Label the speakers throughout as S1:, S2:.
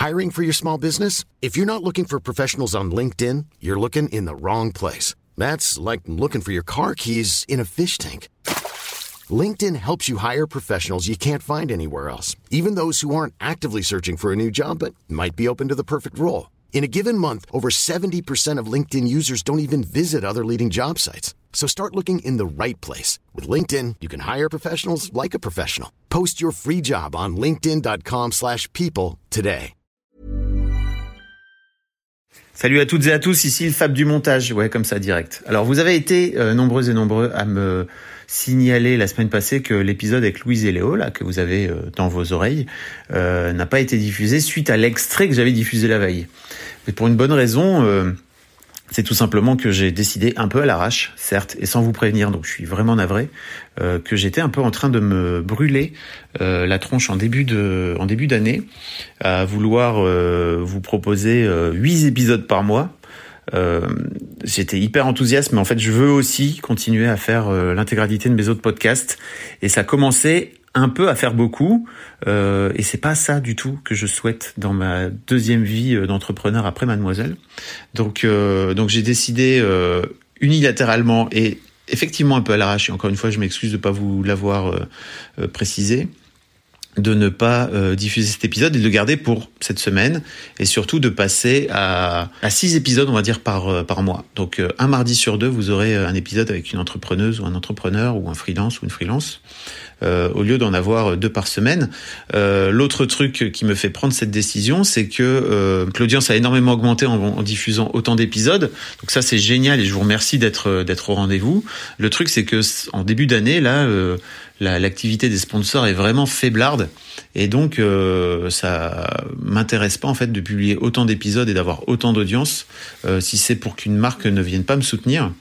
S1: Hiring for your small business? If you're not looking for professionals on LinkedIn, you're looking in the wrong place. That's like looking for your car keys in a fish tank. LinkedIn helps you hire professionals you can't find anywhere else, even those who aren't actively searching for a new job but might be open to the perfect role. In a given month, over 70% of LinkedIn users don't even visit other leading job sites. So start looking in the right place. With LinkedIn, you can hire professionals like a professional. Post your free job on linkedin.com/people today.
S2: Salut à toutes et à tous, ici le Fab du montage, ouais comme ça direct. Alors vous avez été nombreux et nombreux à me signaler la semaine passée que l'épisode avec Louise et Léo, là, que vous avez dans vos oreilles, n'a pas été diffusé suite à l'extrait que j'avais diffusé la veille. Mais pour une bonne raison, c'est tout simplement que j'ai décidé un peu à l'arrache, certes, et sans vous prévenir, donc je suis vraiment navré, que j'étais un peu en train de me brûler la tronche en début d'année, à vouloir vous proposer 8 épisodes par mois. J'étais hyper enthousiaste, mais en fait je veux aussi continuer à faire l'intégralité de mes autres podcasts, et ça commençait un peu à faire beaucoup, et c'est pas ça du tout que je souhaite dans ma deuxième vie d'entrepreneur après Mademoiselle. Donc j'ai décidé unilatéralement et effectivement un peu à l'arrache, et encore une fois je m'excuse de pas vous l'avoir précisé, de ne pas diffuser cet épisode et de le garder pour cette semaine, et surtout de passer à 6 épisodes, on va dire, par mois. Donc un mardi sur 2, vous aurez un épisode avec une entrepreneuse ou un entrepreneur ou un freelance ou une freelance, au lieu d'en avoir 2 par semaine. L'autre truc qui me fait prendre cette décision, c'est que l'audience a énormément augmenté en diffusant autant d'épisodes. Donc ça, c'est génial et je vous remercie d'être au rendez-vous. Le truc, c'est que en début d'année, là, l'activité des sponsors est vraiment faiblarde, et donc ça m'intéresse pas en fait de publier autant d'épisodes et d'avoir autant d'audience si c'est pour qu'une marque ne vienne pas me soutenir.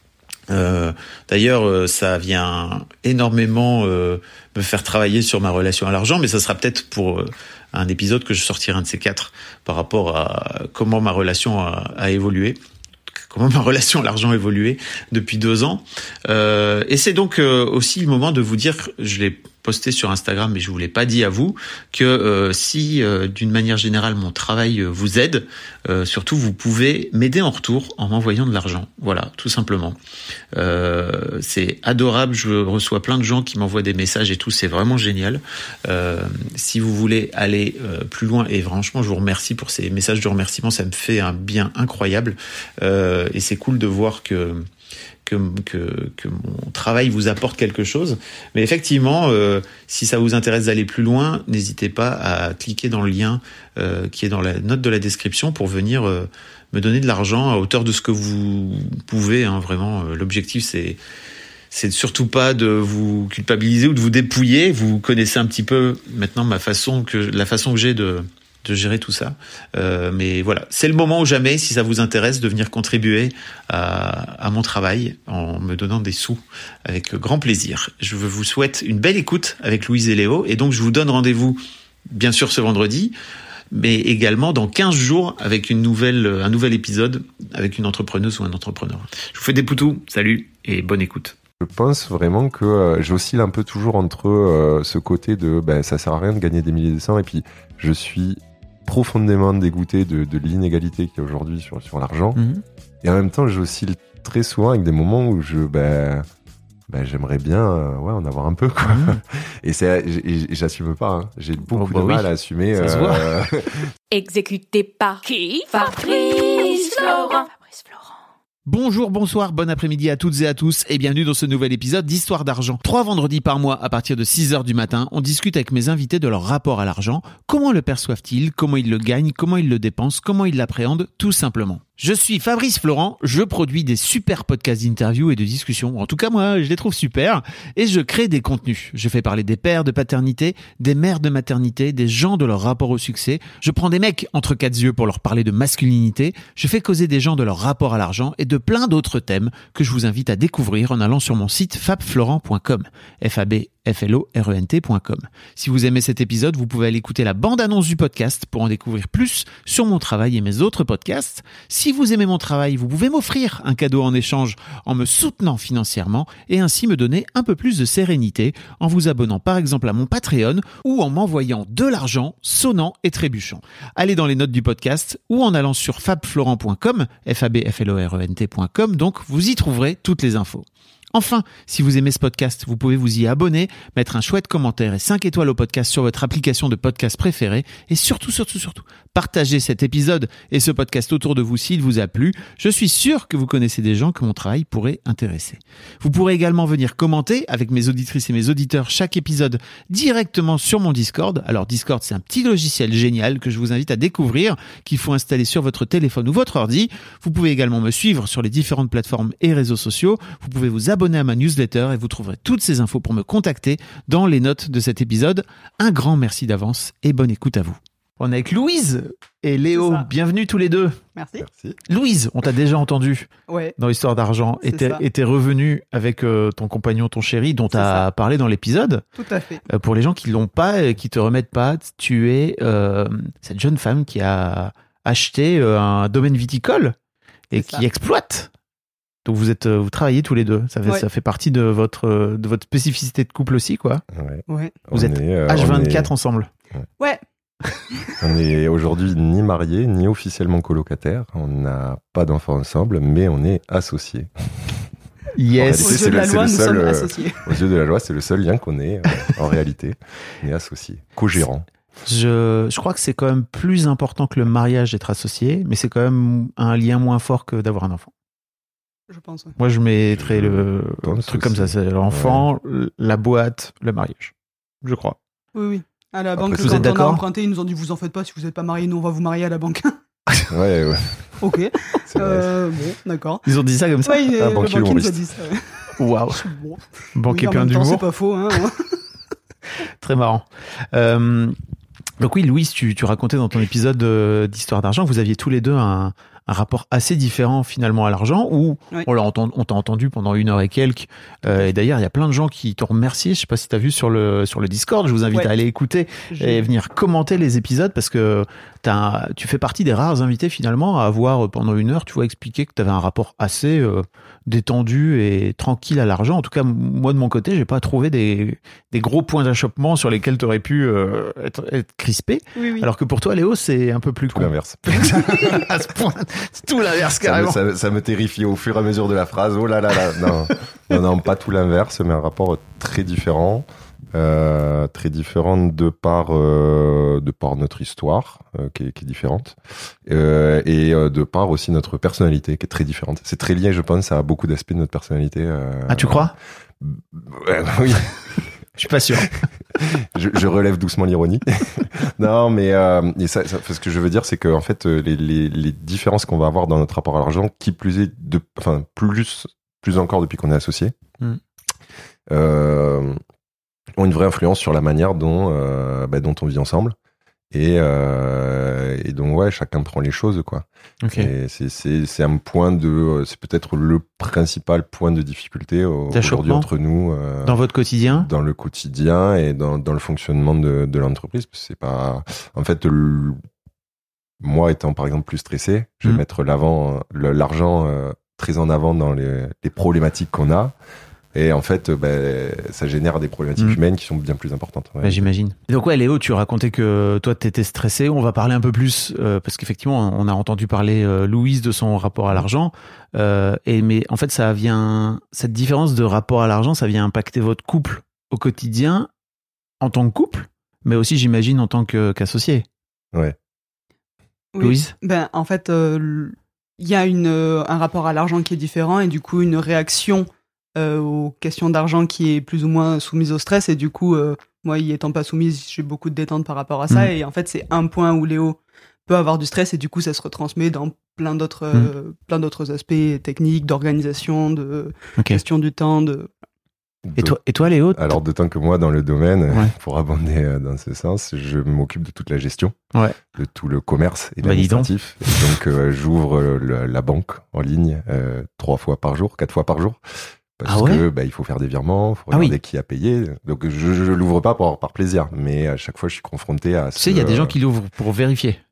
S2: D'ailleurs, ça vient énormément me faire travailler sur ma relation à l'argent, mais ça sera peut-être pour un épisode que je sortirai un de ces 4 par rapport à comment ma relation a évolué. Comment ma relation à l'argent a évolué depuis 2 ans. Et c'est donc aussi le moment de vous dire, je l'ai posté sur Instagram, mais je vous l'ai pas dit à vous, que si d'une manière générale mon travail vous aide, surtout vous pouvez m'aider en retour en m'envoyant de l'argent. Voilà, tout simplement. C'est adorable, je reçois plein de gens qui m'envoient des messages et tout, c'est vraiment génial. Si vous voulez aller plus loin, et franchement je vous remercie pour ces messages de remerciement, ça me fait un bien incroyable, et c'est cool de voir que mon travail vous apporte quelque chose. Mais effectivement, si ça vous intéresse d'aller plus loin, n'hésitez pas à cliquer dans le lien qui est dans la note de la description pour venir me donner de l'argent à hauteur de ce que vous pouvez. Hein, vraiment, l'objectif c'est surtout pas de vous culpabiliser ou de vous dépouiller. Vous connaissez un petit peu maintenant la façon que j'ai de gérer tout ça. Mais voilà, c'est le moment ou jamais, si ça vous intéresse, de venir contribuer à mon travail en me donnant des sous avec grand plaisir. Je vous souhaite une belle écoute avec Louise et Léo, et donc je vous donne rendez-vous bien sûr ce vendredi, mais également dans 15 jours avec un nouvel épisode avec une entrepreneuse ou un entrepreneur. Je vous fais des poutous, salut et bonne écoute.
S3: Je pense vraiment que j'oscille un peu toujours entre ce côté de ça sert à rien de gagner des milliers de cents, et puis je suis profondément dégoûté de l'inégalité qu'il y a aujourd'hui sur l'argent. Et en même temps, j'oscille très souvent avec des moments où j'aimerais bien en avoir un peu, quoi. Et j'assume pas, hein. J'ai beaucoup de mal à assumer.
S2: Ça se voit.
S4: Exécuté par qui? Fabrice Florent.
S5: Bonjour, bonsoir, bon après-midi à toutes et à tous, et bienvenue dans ce nouvel épisode d'Histoire d'argent. 3 vendredis par mois à partir de 6h du matin, on discute avec mes invités de leur rapport à l'argent, comment le perçoivent-ils, comment ils le gagnent, comment ils le dépensent, comment ils l'appréhendent, tout simplement. Je suis Fabrice Florent, je produis des super podcasts d'interviews et de discussions. En tout cas, moi, je les trouve super. Et je crée des contenus. Je fais parler des pères de paternité, des mères de maternité, des gens de leur rapport au succès. Je prends des mecs entre 4 yeux pour leur parler de masculinité. Je fais causer des gens de leur rapport à l'argent et de plein d'autres thèmes que je vous invite à découvrir en allant sur mon site fabflorent.com. FABFLORENT.com. Si vous aimez cet épisode, vous pouvez aller écouter la bande-annonce du podcast pour en découvrir plus sur mon travail et mes autres podcasts. Si si vous aimez mon travail, vous pouvez m'offrir un cadeau en échange en me soutenant financièrement et ainsi me donner un peu plus de sérénité en vous abonnant par exemple à mon Patreon ou en m'envoyant de l'argent sonnant et trébuchant. Allez dans les notes du podcast ou en allant sur fabflorent.com, fabflorent.com, donc vous y trouverez toutes les infos. Enfin, si vous aimez ce podcast, vous pouvez vous y abonner, mettre un chouette commentaire et 5 étoiles au podcast sur votre application de podcast préférée et surtout, partagez cet épisode et ce podcast autour de vous s'il vous a plu. Je suis sûr que vous connaissez des gens que mon travail pourrait intéresser. Vous pourrez également venir commenter avec mes auditrices et mes auditeurs chaque épisode directement sur mon Discord. Alors Discord, c'est un petit logiciel génial que je vous invite à découvrir, qu'il faut installer sur votre téléphone ou votre ordi. Vous pouvez également me suivre sur les différentes plateformes et réseaux sociaux. Vous pouvez vous abonner à ma newsletter et vous trouverez toutes ces infos pour me contacter dans les notes de cet épisode. Un grand merci d'avance et bonne écoute à vous. On est avec Louise et Léo. Bienvenue tous les deux.
S6: Merci.
S5: Louise, on t'a déjà entendu dans Histoire d'argent et t'es revenu avec ton compagnon, ton chéri, dont tu as parlé dans l'épisode.
S6: Tout à fait.
S5: Pour les gens qui l'ont pas et qui te remettent pas, tu es cette jeune femme qui a acheté un domaine viticole et qui exploite. Donc vous travaillez tous les deux. Ça fait partie de votre spécificité de couple aussi, quoi.
S6: Ouais.
S5: Vous êtes H24 ensemble.
S6: Ouais.
S3: On est aujourd'hui ni mariés, ni officiellement colocataires. On n'a pas d'enfants ensemble, mais on est associés.
S5: Yes.
S6: Aux yeux de la loi, nous sommes associés.
S3: Aux yeux de la loi, c'est le seul lien qu'on ait en réalité. On est associés, co-gérants.
S5: Je crois que c'est quand même plus important que le mariage d'être associé, mais c'est quand même un lien moins fort que d'avoir un enfant.
S6: Je pense, ouais.
S5: Moi, je mettrais le truc comme ça. C'est l'enfant, la boîte, le mariage. Je crois.
S6: Oui. À la banque,
S5: vous
S6: quand
S5: êtes d'accord ?
S6: On a emprunté, ils nous ont dit, vous en faites pas, si vous n'êtes pas mariés, nous, on va vous marier à la banque.
S3: Ouais.
S6: Ok. Bon, d'accord.
S5: Ils ont dit ça comme ça ?
S6: Ouais, le banquier nous a
S3: humoriste.
S6: dit ça.
S5: Waouh.
S6: Bon.
S5: Banquier
S6: Oui, en
S5: plein
S6: même temps,
S5: d'humour.
S6: c'est pas faux, hein.
S5: Très marrant. Donc oui, Louise, tu racontais dans ton épisode d'Histoire d'argent que vous aviez tous les deux un rapport assez différent finalement à l'argent, où on t'a entendu pendant 1 heure et quelques. Et d'ailleurs, il y a plein de gens qui t'ont remercié. Je sais pas si tu as vu sur le Discord. Je vous invite à aller écouter et venir commenter les épisodes parce que tu fais partie des rares invités finalement à avoir pendant 1 heure, tu vois, expliquer que tu avais un rapport assez détendu et tranquille à l'argent. En tout cas, moi de mon côté, j'ai pas trouvé des gros points d'achoppement sur lesquels tu aurais pu être crispé. Oui. Alors que pour toi, Léo, c'est un peu plus
S3: tout l'inverse.
S5: À ce point, c'est tout l'inverse carrément.
S3: Ça me terrifie au fur et à mesure de la phrase. Oh là là. Non, pas tout l'inverse, mais un rapport très différent. Très différente de par notre histoire qui est différente et de par aussi notre personnalité qui est très différente. C'est très lié, je pense, à beaucoup d'aspects de notre personnalité.
S5: Tu crois ?
S3: Oui.
S5: Je suis pas sûr.
S3: je relève doucement l'ironie. Non, mais ça, ce que je veux dire, c'est que en fait, les différences qu'on va avoir dans notre rapport à l'argent, qui plus est, plus encore depuis qu'on est associés, ont une vraie influence sur la manière dont on vit ensemble et donc chacun prend les choses, quoi. Okay. Et c'est un point c'est peut-être le principal point de difficulté aujourd'hui entre nous
S5: dans votre quotidien,
S3: dans le quotidien et dans le fonctionnement de l'entreprise. C'est pas en fait moi étant par exemple plus stressé, je vais mettre l'argent très en avant dans les problématiques qu'on a. Et en fait, ça génère des problématiques humaines qui sont bien plus importantes. Ouais.
S5: J'imagine. Et donc Léo, tu racontais que toi, t'étais stressé. On va parler un peu plus, parce qu'effectivement, on a entendu parler Louise de son rapport à l'argent. Mais en fait, cette différence de rapport à l'argent, ça vient impacter votre couple au quotidien, en tant que couple, mais aussi, j'imagine, en tant qu'associé.
S3: Ouais.
S6: Oui.
S5: Louise ?
S6: En fait, il y a un rapport à l'argent qui est différent et du coup, une réaction aux questions d'argent qui est plus ou moins soumise au stress, et du coup moi y étant pas soumise, j'ai beaucoup de détente par rapport à ça, et en fait c'est un point où Léo peut avoir du stress et du coup ça se retransmet dans plein d'autres aspects techniques, d'organisation, de gestion du temps,
S5: Et toi Léo ?
S3: Alors d'autant que moi dans le domaine, pour abonder dans ce sens, je m'occupe de toute la gestion, de tout le commerce et l'administratif. Et donc j'ouvre la banque en ligne 3 fois par jour, 4 fois par jour. Parce que il faut faire des virements, il faut regarder qui a payé. Donc je l'ouvre pas par plaisir, mais à chaque fois je suis confronté à
S5: Tu sais, il y a des gens qui l'ouvrent pour vérifier.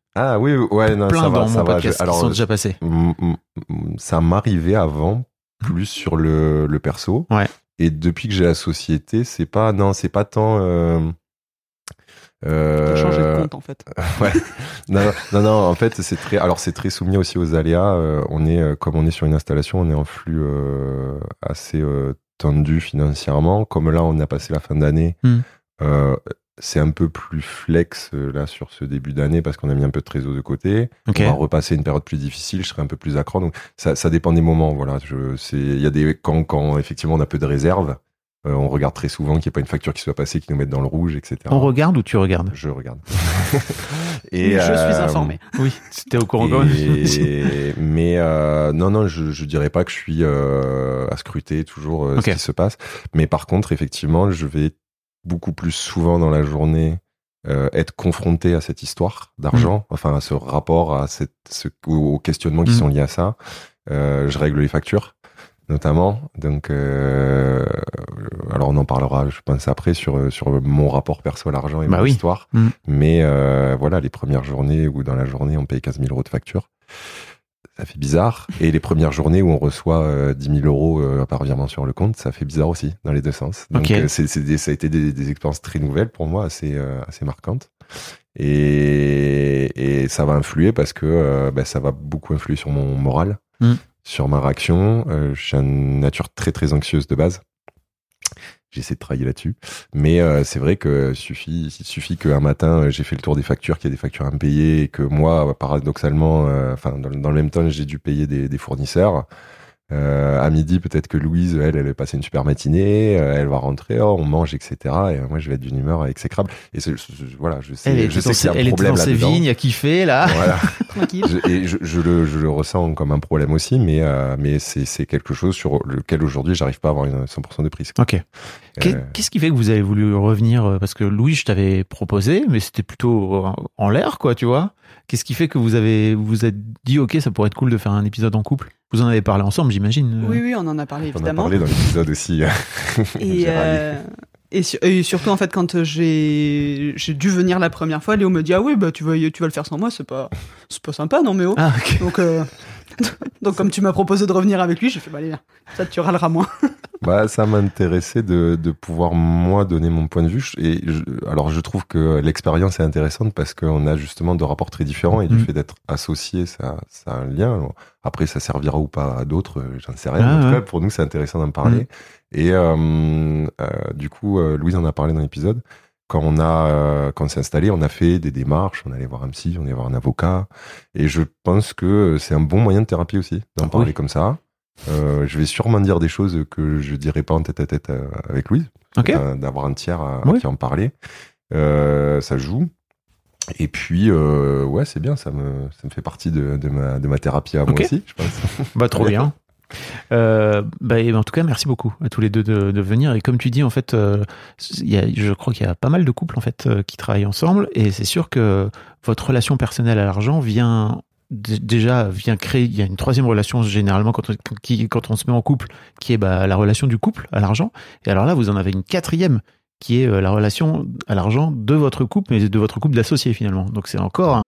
S3: Ah oui, ouais, non,
S5: Plein
S3: ça
S5: dans
S3: va, ça
S5: mon
S3: va.
S5: podcast qui sont déjà passés.
S3: Ça m'arrivait avant, plus sur le perso.
S5: Ouais.
S3: Et depuis que j'ai la société, c'est pas tant.
S6: T'as changé de compte en fait.
S3: Ouais. Non, en fait, c'est très soumis aussi aux aléas. Comme on est sur une installation, on est en flux assez tendu financièrement. Comme là, on a passé la fin d'année, c'est un peu plus flex là sur ce début d'année parce qu'on a mis un peu de trésor de côté.
S5: Okay.
S3: On va repasser une période plus difficile, je serai un peu plus à cran. Donc ça dépend des moments. Voilà, il y a des quand effectivement on a peu de réserve. On regarde très souvent qu'il n'y ait pas une facture qui soit passée, qui nous mette dans le rouge, etc.
S5: On regarde ou tu regardes?
S3: Je regarde.
S6: Et je suis informé.
S5: Oui, c'était au courant.
S3: Mais non, je dirais pas que je suis à scruter toujours ce qui se passe. Mais par contre, effectivement, je vais beaucoup plus souvent dans la journée être confronté à cette histoire d'argent, enfin à ce rapport, aux questionnements qui sont liés à ça. Je règle les factures, notamment. Donc, alors on en parlera, je pense, après sur mon rapport perso à l'argent et mon histoire. Mais voilà, les premières journées où dans la journée on paye 15 000 euros de facture, ça fait bizarre. Et les premières journées où on reçoit 10 000 euros par virement sur le compte, ça fait bizarre aussi, dans les deux sens. Donc ça a été des expériences très nouvelles pour moi, assez marquantes. Et ça va influer parce que ça va beaucoup influer sur mon moral, sur ma réaction. Je suis une nature très très anxieuse de base. J'essaie de travailler là-dessus, mais c'est vrai que il suffit qu'un matin j'ai fait le tour des factures, qu'il y a des factures à me payer et que moi, paradoxalement, dans le même temps, j'ai dû payer des fournisseurs. À midi, peut-être que Louise, elle va passer une super matinée, elle va rentrer, on mange, etc. Et moi, je vais être d'une humeur exécrable. Et voilà, je sais qu'il y a un problème là-dedans.
S5: Elle était dans ses vignes à kiffer, là.
S3: Voilà. Et je le ressens comme un problème aussi, mais c'est quelque chose sur lequel aujourd'hui, j'arrive pas à avoir 100% de prise.
S5: Ok. Qu'est-ce qui fait que vous avez voulu revenir? Parce que Louis, je t'avais proposé, mais c'était plutôt en l'air, quoi, tu vois. Qu'est-ce qui fait que vous êtes dit, ok, ça pourrait être cool de faire un épisode en couple? Vous en avez parlé ensemble, j'imagine.
S6: Oui, on en a parlé évidemment.
S3: On en a parlé dans l'épisode aussi.
S6: Et surtout, en fait, quand j'ai dû venir la première fois, Léo me dit, ah oui, tu vas le faire sans moi, c'est pas sympa, non, mais oh.
S5: Ah, okay.
S6: Donc, comme tu m'as proposé de revenir avec lui, j'ai fait, allez, ça, tu râleras moins.
S3: Ça m'intéressait de pouvoir, moi, donner mon point de vue. Alors, je trouve que l'expérience est intéressante parce qu'on a justement deux rapports très différents et du fait d'être associés, ça a un lien. Alors, après, ça servira ou pas à d'autres, j'en sais rien. En tout cas, pour nous, c'est intéressant d'en parler. Et du coup, Louise en a parlé dans l'épisode. Quand on s'est installé, on a fait des démarches, on allait voir un psy, on allait voir un avocat. Et je pense que c'est un bon moyen de thérapie aussi, d'en parler comme ça. Je vais sûrement dire des choses que je dirais pas en tête à tête avec Louise. D'avoir un tiers qui en parlait. Ça joue. Et puis, c'est bien, ça me fait partie de ma thérapie à moi aussi, je pense.
S5: Trop bien. En tout cas, merci beaucoup à tous les deux de venir. Et comme tu dis, en fait, je crois qu'il y a pas mal de couples en fait qui travaillent ensemble, et c'est sûr que votre relation personnelle à l'argent vient créer. Il y a une troisième relation généralement quand on se met en couple, qui est la relation du couple à l'argent. Et alors là, vous en avez une quatrième qui est la relation à l'argent de votre couple, mais de votre couple d'associés finalement. Donc c'est encore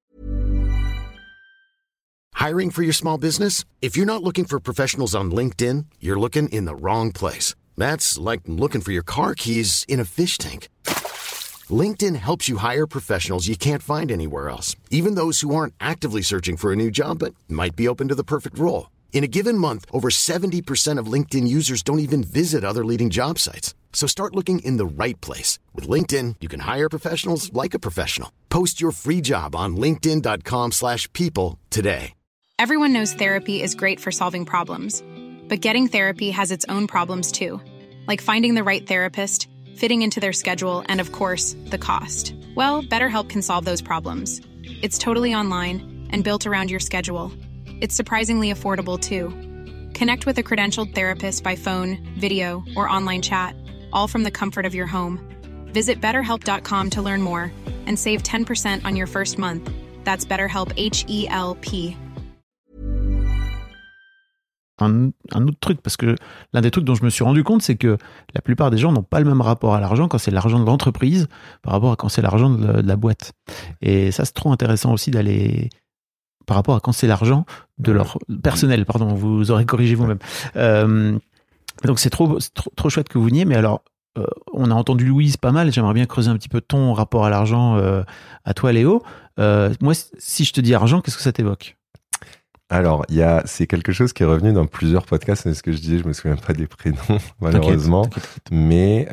S1: Hiring for your small business? If you're not looking for professionals on LinkedIn, you're looking in the wrong place. That's like looking for your car keys in a fish tank. LinkedIn helps you hire professionals you can't find anywhere else, even those who aren't actively searching for a new job but might be open to the perfect role. In a given month, over 70% of LinkedIn users don't even visit other leading job sites. So start looking in the right place. With LinkedIn, you can hire professionals like a professional. Post your free job on linkedin.com/people today.
S7: Everyone knows therapy is great for solving problems, but getting therapy has its own problems too, like finding the right therapist, fitting into their schedule, and of course, the cost. Well, BetterHelp can solve those problems. It's totally online and built around your schedule. It's surprisingly affordable too. Connect with a credentialed therapist by phone, video, or online chat, all from the comfort of your home. Visit BetterHelp.com to learn more and save 10% on your first month. That's BetterHelp, H-E-L-P.
S5: un autre truc, parce que l'un des trucs dont je me suis rendu compte, c'est que la plupart des gens n'ont pas le même rapport à l'argent quand c'est l'argent de l'entreprise par rapport à quand c'est l'argent de la boîte. Et ça, c'est trop intéressant aussi d'aller par rapport à quand c'est l'argent de leur personnel. Pardon, vous aurez corrigé vous-même. Donc c'est trop chouette que vous veniez, mais alors on a entendu Louise pas mal, j'aimerais bien creuser un petit peu ton rapport à l'argent à toi Léo. Moi, si je te dis argent, qu'est-ce que ça t'évoque ?
S3: Alors, c'est quelque chose qui est revenu dans plusieurs podcasts, c'est ce que je disais, je me souviens pas des prénoms, malheureusement.
S5: T'inquiète.
S3: Mais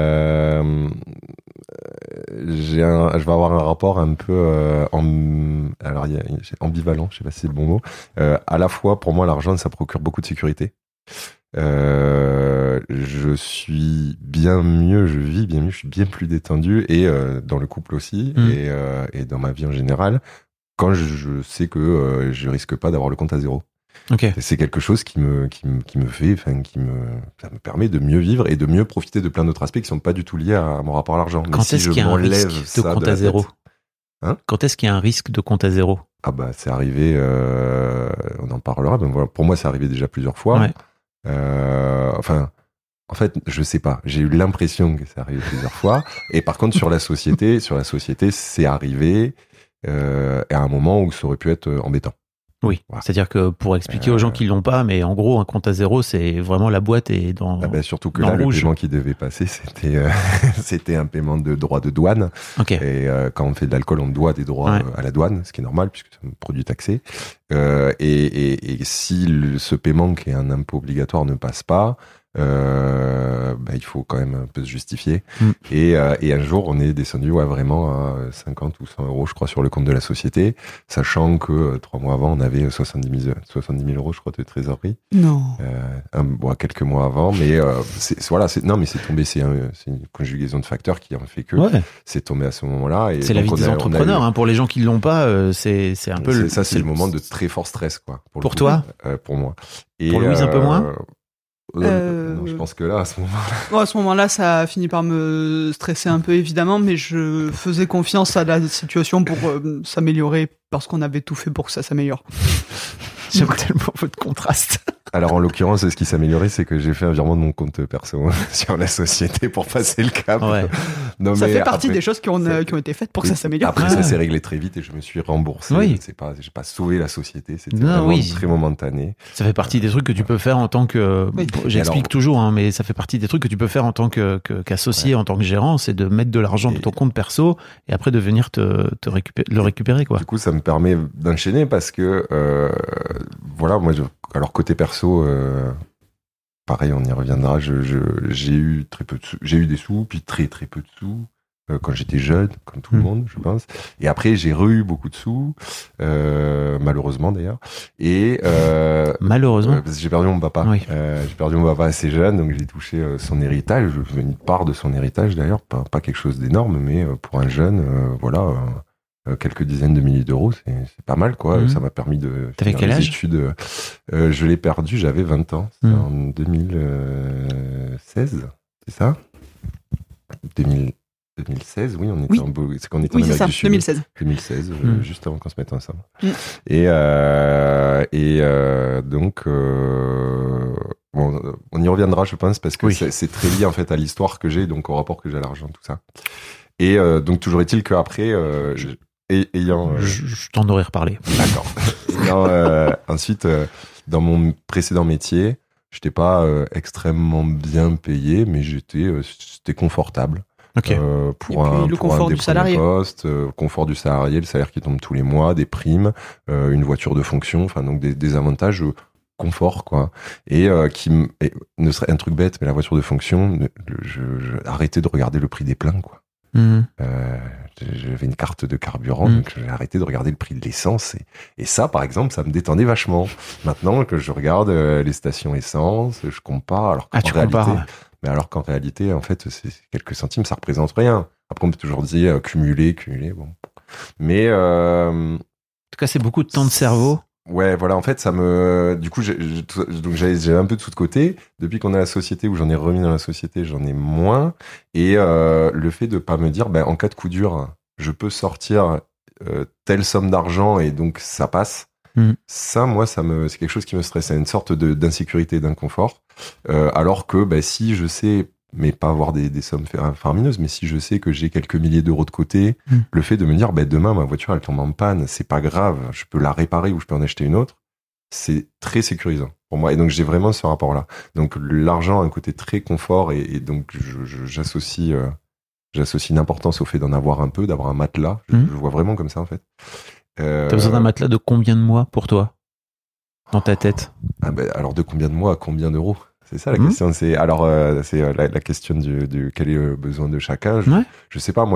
S3: je vais avoir un rapport un peu ambivalent, je sais pas si c'est le bon mot. À la fois, pour moi, l'argent, ça procure beaucoup de sécurité. Je suis bien mieux, je vis bien mieux, je suis bien plus détendu, et dans le couple aussi, et dans ma vie en général, quand je sais que je risque pas d'avoir le compte à zéro.
S5: Okay.
S3: C'est quelque chose qui me fait, ça me permet de mieux vivre et de mieux profiter de plein d'autres aspects qui sont pas du tout liés à mon rapport à l'argent.
S5: Quand est-ce qu'il y a un risque de compte à zéro ? Quand est-ce qu'il y a un risque de compte à zéro ?
S3: Ah bah c'est arrivé, on en parlera. Ben voilà, pour moi c'est arrivé déjà plusieurs fois.
S5: Ouais.
S3: En fait, je sais pas. J'ai eu l'impression que c'est arrivé plusieurs fois. Et par contre, sur la société, c'est arrivé à un moment où ça aurait pu être embêtant.
S5: Oui, voilà. C'est-à-dire que pour expliquer aux gens qui l'ont pas, mais en gros, un compte à zéro, c'est vraiment la boîte est dans.
S3: Surtout que là, le paiement qui devait passer, c'était un paiement de droits de douane.
S5: Okay.
S3: Et quand on fait de l'alcool, on doit des droits à la douane, ce qui est normal puisque c'est un produit taxé. Et si ce paiement qui est un impôt obligatoire ne passe pas, il faut quand même un peu se justifier. Et un jour, on est descendu vraiment à 50 ou 100 euros, je crois, sur le compte de la société, sachant que 3 mois avant, on avait 70 000 euros, je crois, de trésorerie.
S6: Non.
S3: Quelques mois avant, mais c'est tombé, c'est une conjugaison de facteurs qui en fait que c'est tombé à ce moment-là. Et
S5: c'est la vie des entrepreneurs, pour les gens qui l'ont pas, c'est un peu
S3: c'est le moment de très fort stress, quoi.
S5: Pour toi,
S3: pour moi. Et
S5: pour Louise un peu moins.
S3: Non, je pense que là, à ce moment-là...
S6: À ce moment-là, ça a fini par me stresser un peu, évidemment, mais je faisais confiance à la situation pour s'améliorer, parce qu'on avait tout fait pour que ça s'améliore.
S5: J'aime tellement votre contraste.
S3: Alors, en l'occurrence, ce qui s'améliorait, c'est que j'ai fait un virement de mon compte perso sur la société pour passer le cap.
S5: Ouais.
S6: Non, ça fait partie des choses qui ont été faites pour que ça s'améliore.
S3: Après, ça s'est réglé très vite et je me suis remboursé.
S5: Oui.
S3: J'ai pas sauvé la société. C'était vraiment très momentané.
S5: Ça fait partie des trucs que tu peux faire en tant que... J'explique toujours, mais ça fait partie des trucs que tu peux faire en tant qu'associé, en tant que gérant, c'est de mettre de l'argent de ton compte perso et après de venir le récupérer, quoi.
S3: Du coup, ça me permet d'enchaîner parce que, moi, alors côté perso, pareil, on y reviendra. J'ai eu très peu de sous, j'ai eu des sous, puis très très peu de sous quand j'étais jeune, comme tout le monde, je pense. Et après, j'ai eu beaucoup de sous, malheureusement d'ailleurs. Et
S5: malheureusement,
S3: parce que j'ai perdu mon papa.
S5: Oui.
S3: J'ai perdu mon papa assez jeune, donc j'ai touché son héritage, une part de son héritage d'ailleurs, pas quelque chose d'énorme, mais pour un jeune, quelques dizaines de milliers d'euros, c'est pas mal, quoi. Ça m'a permis de
S5: faire quel âge
S3: études. Je l'ai perdu, j'avais 20 ans. C'était en 2016, c'est ça 2016, oui, on était c'est qu'on était en Amérique du Sud. 2016, juste avant qu'on se mette ensemble. Donc, on y reviendra, je pense, parce que c'est très lié en fait à l'histoire que j'ai, donc au rapport que j'ai à l'argent, tout ça. Et donc toujours est-il qu'après,
S5: je t'en aurais reparlé.
S3: D'accord. Ensuite, dans mon précédent métier, j'étais pas extrêmement bien payé, mais c'était confortable.
S5: Okay.
S3: Pour un des premiers postes, confort du salarié, le salaire qui tombe tous les mois, des primes, une voiture de fonction, enfin donc des avantages confort, quoi. Et ne serait un truc bête, mais la voiture de fonction, je arrêtais de regarder le prix des pleins, quoi. J'avais une carte de carburant, donc j'ai arrêté de regarder le prix de l'essence. Et ça, par exemple, ça me détendait vachement. Maintenant que je regarde les stations essence, je compare. Alors qu'en réalité, en fait, c'est quelques centimes, ça représente rien. Après, on peut toujours dire cumuler, bon. Mais
S5: en tout cas, c'est beaucoup de temps de cerveau.
S3: Ouais, voilà, en fait, du coup, donc j'avais un peu de sous de côté. Depuis qu'on a la société, où j'en ai remis dans la société, j'en ai moins. Et le fait de pas me dire, en cas de coup dur, je peux sortir telle somme d'argent et donc ça passe. Ça, moi, c'est quelque chose qui me stresse. C'est une sorte d'insécurité, d'inconfort. Alors que si je sais, mais pas avoir des sommes faramineuses, mais si je sais que j'ai quelques milliers d'euros de côté, le fait de me dire demain ma voiture elle tombe en panne, c'est pas grave, je peux la réparer ou je peux en acheter une autre, c'est très sécurisant pour moi. Et donc j'ai vraiment ce rapport-là. Donc l'argent a un côté très confort et donc j'associe une importance au fait d'en avoir un peu, d'avoir un matelas. Je vois vraiment comme ça en fait.
S5: T'as besoin d'un matelas de combien de mois pour toi dans ta tête?
S3: Alors de combien de mois à combien d'euros? C'est ça la question. C'est la question du quel est le besoin de chacun. Je sais pas. Moi,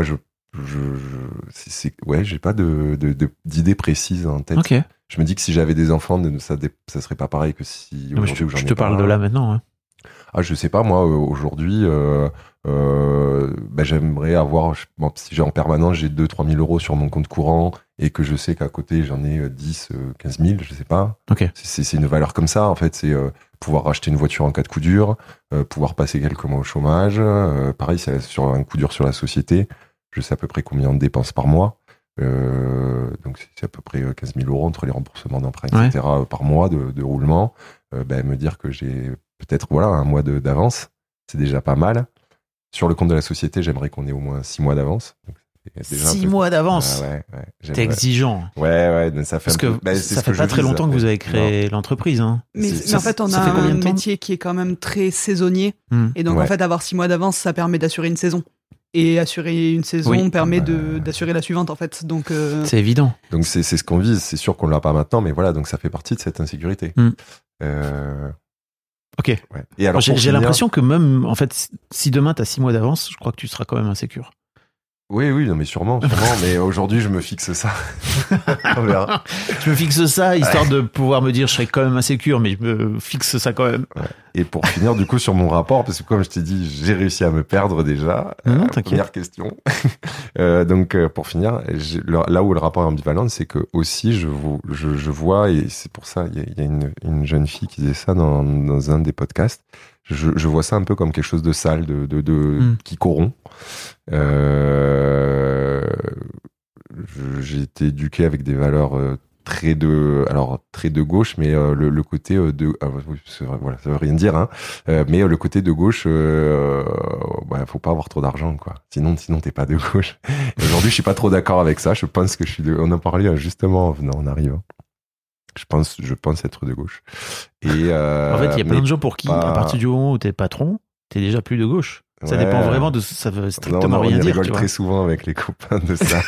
S3: j'ai pas d'idée précise en tête.
S5: Okay.
S3: Je me dis que si j'avais des enfants, ça serait pas pareil que si aujourd'hui où j'en ai pas.
S5: Je te parle de là maintenant. Hein.
S3: Je sais pas. Moi, aujourd'hui, j'aimerais avoir. Si j'ai en permanence, j'ai 2-3 000 euros sur mon compte courant et que je sais qu'à côté j'en ai 10, 15 000, je sais pas.
S5: Okay.
S3: C'est une valeur comme ça. En fait, c'est pouvoir acheter une voiture en cas de coup dur, pouvoir passer quelques mois au chômage. Pareil, c'est sur un coup dur sur la société. Je sais à peu près combien on dépense par mois. Donc c'est à peu près 15 000 euros entre les remboursements d'emprunt, etc. par mois de roulement. Me dire que j'ai peut-être un mois d'avance, c'est déjà pas mal. Sur le compte de la société, j'aimerais qu'on ait au moins 6 mois d'avance.
S5: 6 mois d'avance. T'es exigeant.
S3: Ouais, ça fait
S5: parce que ça fait pas très longtemps que vous avez créé l'entreprise. Hein.
S6: Mais en fait, on a un métier qui est quand même très saisonnier. Et donc, en fait, avoir 6 mois d'avance, ça permet d'assurer une saison. Et assurer une saison permet d'assurer la suivante, en fait. Donc,
S5: c'est évident.
S3: Donc, c'est ce qu'on vise. C'est sûr qu'on l'a pas maintenant, mais voilà, donc ça fait partie de cette insécurité.
S5: Ok.
S3: Ouais. Et alors,
S5: j'ai l'impression que même, en fait, si demain t'as 6 mois d'avance, je crois que tu seras quand même insécure.
S3: Oui, non, mais sûrement. Mais aujourd'hui, je me fixe ça. On verra.
S5: Je me fixe ça, histoire de pouvoir me dire, je serai quand même insécure, mais je me fixe ça quand même.
S3: Ouais. Et pour finir, du coup, sur mon rapport, parce que comme je t'ai dit, j'ai réussi à me perdre déjà. Première question. Donc, pour finir, là où le rapport est ambivalent, c'est que aussi, je vois, et c'est pour ça, il y a une jeune fille qui disait ça dans un des podcasts. Je vois ça un peu comme quelque chose de sale, qui corrompt. J'ai été éduqué avec des valeurs très de gauche, mais le côté c'est vrai, voilà, ça veut rien dire, hein. Mais le côté de gauche, faut pas avoir trop d'argent, quoi. Sinon t'es pas de gauche. Et aujourd'hui, je suis pas trop d'accord avec ça. Je pense que on en parlait justement en arrivant. Je pense être de gauche. Et
S5: en fait, il y a plein de gens pour qui, à partir du moment où t'es patron, t'es déjà plus de gauche. Ça dépend vraiment de ça, veut strictement rien dire.
S3: On rigole très souvent avec les copains de ça.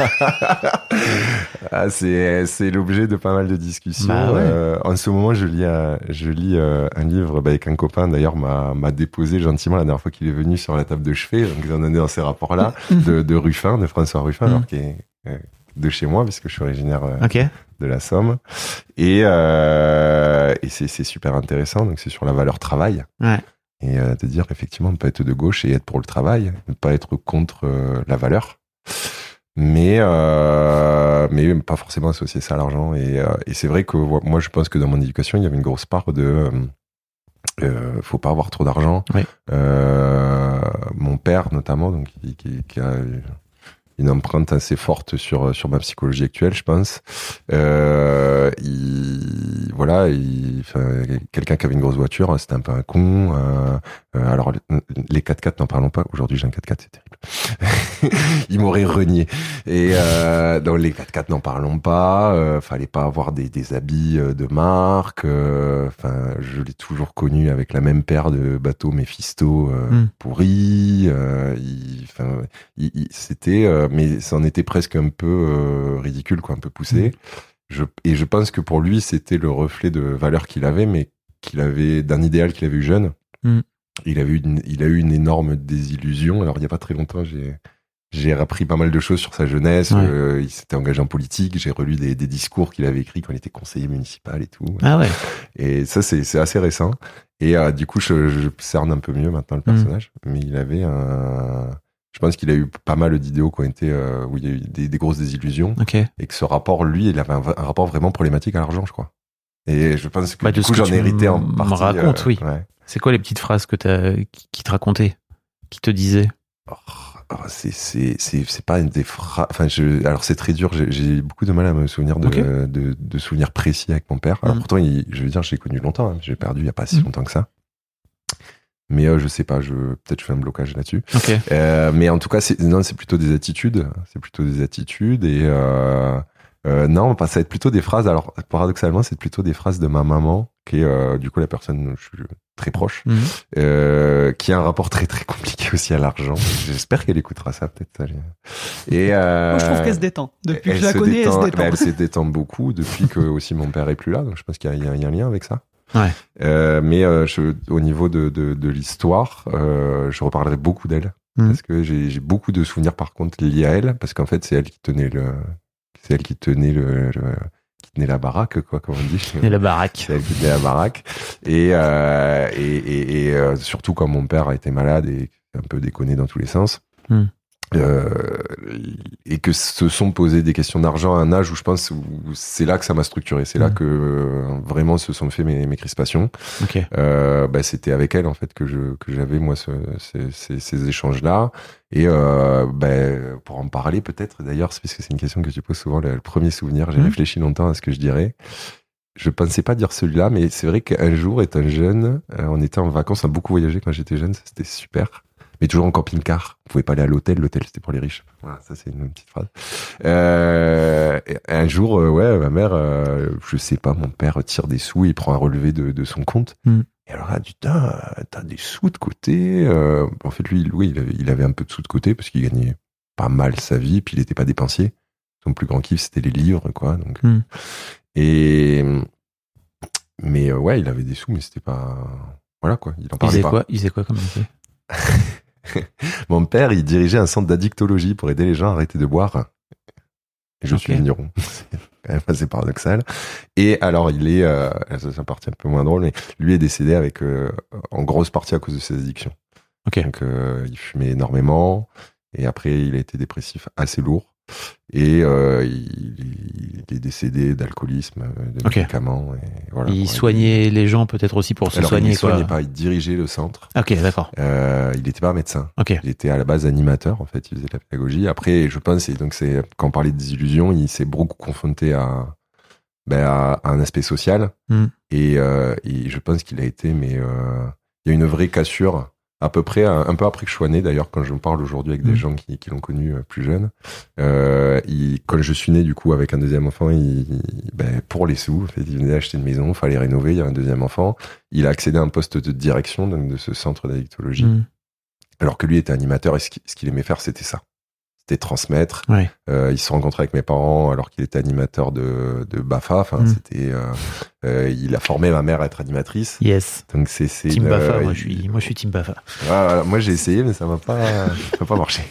S3: C'est l'objet de pas mal de discussions. En ce moment, je lis un livre avec un copain. D'ailleurs, m'a déposé gentiment la dernière fois qu'il est venu sur la table de chevet. Donc, on en est dans ces rapports-là de Ruffin, de François Ruffin, alors qui est de chez moi, puisque je suis originaire de la Somme. Et c'est super intéressant. Donc, c'est sur la valeur travail. Ouais. Et de dire effectivement ne pas être de gauche et être pour le travail, ne pas être contre la valeur, mais pas forcément associer ça à l'argent. Et c'est vrai que moi je pense que dans mon éducation il y avait une grosse part de faut pas avoir trop d'argent. Oui. Mon père notamment, donc qui a une empreinte assez forte sur ma psychologie actuelle, je pense. Quelqu'un qui avait une grosse voiture, c'était un peu un con. Alors les 4x4, n'en parlons pas. Aujourd'hui, j'ai un 4x4, c'est terrible. Il m'aurait renié. Et dans les 4x4, n'en parlons pas. Fallait pas avoir des habits de marque. Je l'ai toujours connu avec la même paire de bateaux Mephisto pourris. C'était mais ça en était presque un peu ridicule, quoi, un peu poussé. Et je pense que pour lui, c'était le reflet de valeur qu'il avait, mais d'un idéal qu'il avait eu jeune. Il a eu une énorme désillusion. Alors, il n'y a pas très longtemps, j'ai appris pas mal de choses sur sa jeunesse. Ouais. Il s'était engagé en politique. J'ai relu des discours qu'il avait écrits quand il était conseiller municipal et tout. Ah ouais. Et ça, c'est assez récent. Et du coup, je cerne un peu mieux maintenant le personnage. Mais il avait je pense qu'il a eu pas mal d'idéaux qui ont été où il y a eu des grosses désillusions. Okay. Et que ce rapport, lui, il avait un rapport vraiment problématique à l'argent, je crois. Et je pense que du coup, j'en ai hérité en partie.
S5: Me raconte, oui. Ouais. C'est quoi les petites phrases qui te racontaient, qui te disaient?
S3: C'est pas des phrases. Enfin, alors c'est très dur. J'ai beaucoup de mal à me souvenir de souvenirs précis avec mon père. Alors pourtant, je veux dire, je l'ai connu longtemps. Hein. J'ai perdu il y a pas si longtemps que ça. Mais je sais pas. Peut-être je fais un blocage là-dessus.
S5: Okay.
S3: Mais en tout cas, c'est plutôt des attitudes. Et non, ça va être plutôt des phrases. Alors paradoxalement, c'est plutôt des phrases de ma maman, qui est du coup la personne dont je suis très proche, qui a un rapport très très compliqué aussi à l'argent. J'espère qu'elle écoutera ça peut-être. Et
S6: moi je trouve qu'elle se détend. Depuis que je la connais, elle se détend.
S3: Elle se détend beaucoup depuis que aussi mon père est plus là, donc je pense qu'il y a un lien avec ça.
S5: Ouais.
S3: Mais au niveau de l'histoire, je reparlerai beaucoup d'elle parce que j'ai beaucoup de souvenirs par contre liés à elle, parce qu'en fait c'est elle qui tenait la baraque, quoi, comme on dit.
S5: Et la baraque.
S3: C'est elle qui tenait la baraque. Et surtout quand mon père a été malade et un peu déconné dans tous les sens. Et que se sont posées des questions d'argent à un âge où je pense où c'est là que ça m'a structuré. C'est là que vraiment se sont fait mes crispations.
S5: Okay.
S3: C'était avec elle en fait que j'avais moi ces échanges-là. Et pour en parler peut-être d'ailleurs, c'est parce que c'est une question que tu poses souvent, le premier souvenir, j'ai réfléchi longtemps à ce que je dirais. Je pensais pas dire celui-là, mais c'est vrai qu'un jour, étant jeune, on était en vacances, on a beaucoup voyagé quand j'étais jeune, ça c'était super. Mais toujours en camping-car. Vous pouvez pas aller à l'hôtel. L'hôtel, c'était pour les riches. Voilà, ça, c'est une petite phrase. Un jour, ma mère, je sais pas, mon père tire des sous, il prend un relevé de son compte. Et alors, elle dit, t'as des sous de côté. En fait, lui, il avait un peu de sous de côté parce qu'il gagnait pas mal sa vie, puis il était pas dépensier. Son plus grand kiff, c'était les livres, quoi. Donc, mais il avait des sous, mais c'était pas, voilà, quoi. Il en parlait pas.
S5: Il faisait quoi comme métier?
S3: Mon père, il dirigeait un centre d'addictologie pour aider les gens à arrêter de boire. Et je suis vigneron. C'est quand même assez paradoxal. Et alors, il est, ça c'est une partie un peu moins drôle, mais lui est décédé avec, en grosse partie à cause de ses addictions.
S5: Okay.
S3: Donc, il fumait énormément. Et après, il a été dépressif assez lourd. Et il est décédé d'alcoolisme, de médicaments. Et voilà,
S5: il soignait les gens peut-être aussi pour se soigner.
S3: Il ne soignait pas, il dirigeait le centre.
S5: Ok, d'accord.
S3: Il n'était pas médecin.
S5: Okay.
S3: Il était à la base animateur, en fait, il faisait de la pédagogie. Après, je pense, quand on parlait de désillusion, il s'est beaucoup confronté à un aspect social. Et je pense qu'il a été, il y a une vraie cassure. À peu près, un peu après que je sois né, d'ailleurs, quand je me parle aujourd'hui avec des gens qui l'ont connu plus jeune, quand je suis né, du coup, avec un deuxième enfant, pour les sous, en fait, il venait acheter une maison, fallait rénover, il y a un deuxième enfant. Il a accédé à un poste de direction, donc, de ce centre d'addictologie. Alors que lui était animateur, et ce qu'il aimait faire, c'était ça. C'était transmettre.
S5: Ouais.
S3: Il se rencontrait avec mes parents alors qu'il était animateur de BAFA. Enfin, il a formé ma mère à être animatrice.
S5: Yes.
S3: Donc c'est
S5: Team BAFA. Moi, je suis Team BAFA.
S3: Voilà, moi, j'ai essayé, mais ça m'a pas marché.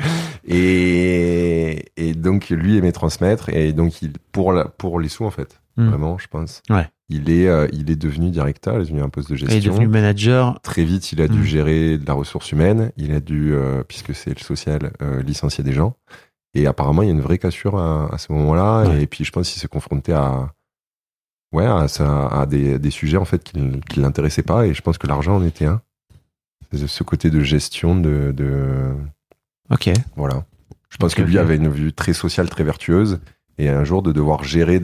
S3: Et donc, lui aimait transmettre. Et donc, pour les sous, en fait. Vraiment, je pense.
S5: Ouais.
S3: Il est devenu directeur, il est devenu un poste de gestion.
S5: Il est devenu manager.
S3: Très vite, il a dû gérer de la ressource humaine. Il a dû, puisque c'est le social, licencier des gens. Et apparemment, il y a une vraie cassure à ce moment-là. Ouais. Et puis, je pense qu'il s'est confronté à des sujets, en fait, qui l'intéressaient pas. Et je pense que l'argent en était un. Ce côté de gestion
S5: Ok.
S3: Voilà. Je pense que lui avait une vue très sociale, très vertueuse. Et un jour, de devoir gérer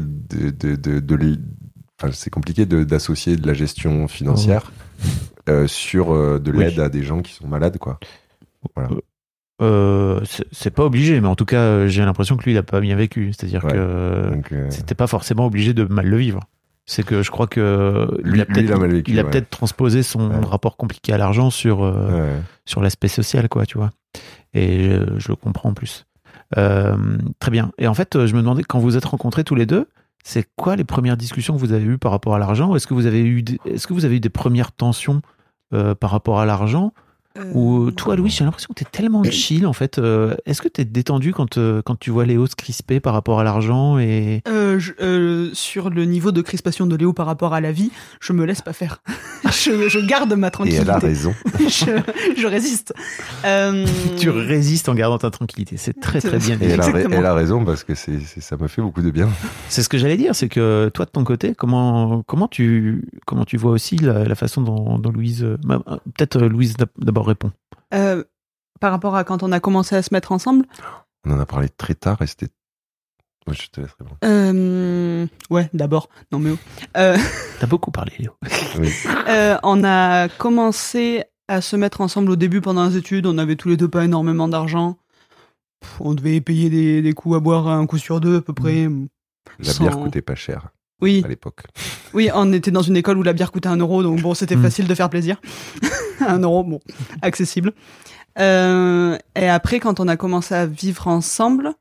S3: c'est compliqué d'associer de la gestion financière sur de l'aide à des gens qui sont malades, quoi. Voilà.
S5: C'est pas obligé, mais en tout cas, j'ai l'impression que lui, il a pas bien vécu. C'est-à-dire que c'était pas forcément obligé de mal le vivre. C'est que je crois que il a peut-être transposé son rapport compliqué à l'argent sur l'aspect social, quoi, tu vois. Et je le comprends en plus. Très bien. Et en fait, je me demandais, quand vous êtes rencontrés tous les deux, c'est quoi les premières discussions que vous avez eues par rapport à l'argent ? Est-ce que vous avez eu des premières tensions par rapport à l'argent ? Ou toi, Louis, j'ai l'impression que t'es tellement chill, en fait. Est-ce que t'es détendu quand tu vois Léo se crisper par rapport à l'argent et...
S6: Sur le niveau de crispation de Léo par rapport à la vie, je me laisse pas faire. je garde ma tranquillité.
S3: Et elle a raison.
S6: je résiste.
S5: Tu résistes en gardant ta tranquillité. C'est très très bien.
S3: Et elle a raison parce que ça me fait beaucoup de bien.
S5: C'est ce que j'allais dire, c'est que toi de ton côté, comment tu vois aussi la façon dont Louise... peut-être Louise d'abord répond.
S6: par rapport à quand on a commencé à se mettre ensemble.
S3: On en a parlé très tard et c'était... Ouais, je te laisserai bon.
S6: Ouais, d'abord. Non mais
S5: T'as beaucoup parlé, Léo.
S3: Oui.
S6: on a commencé à se mettre ensemble au début pendant les études. On avait tous les deux pas énormément d'argent. On devait payer des coups à boire un coup sur deux à peu près.
S3: La bière coûtait pas cher
S6: Oui.
S3: à l'époque.
S6: Oui, on était dans une école où la bière coûtait 1 euro, donc bon, c'était facile de faire plaisir. 1 euro, bon, accessible. Et après, quand on a commencé à vivre ensemble,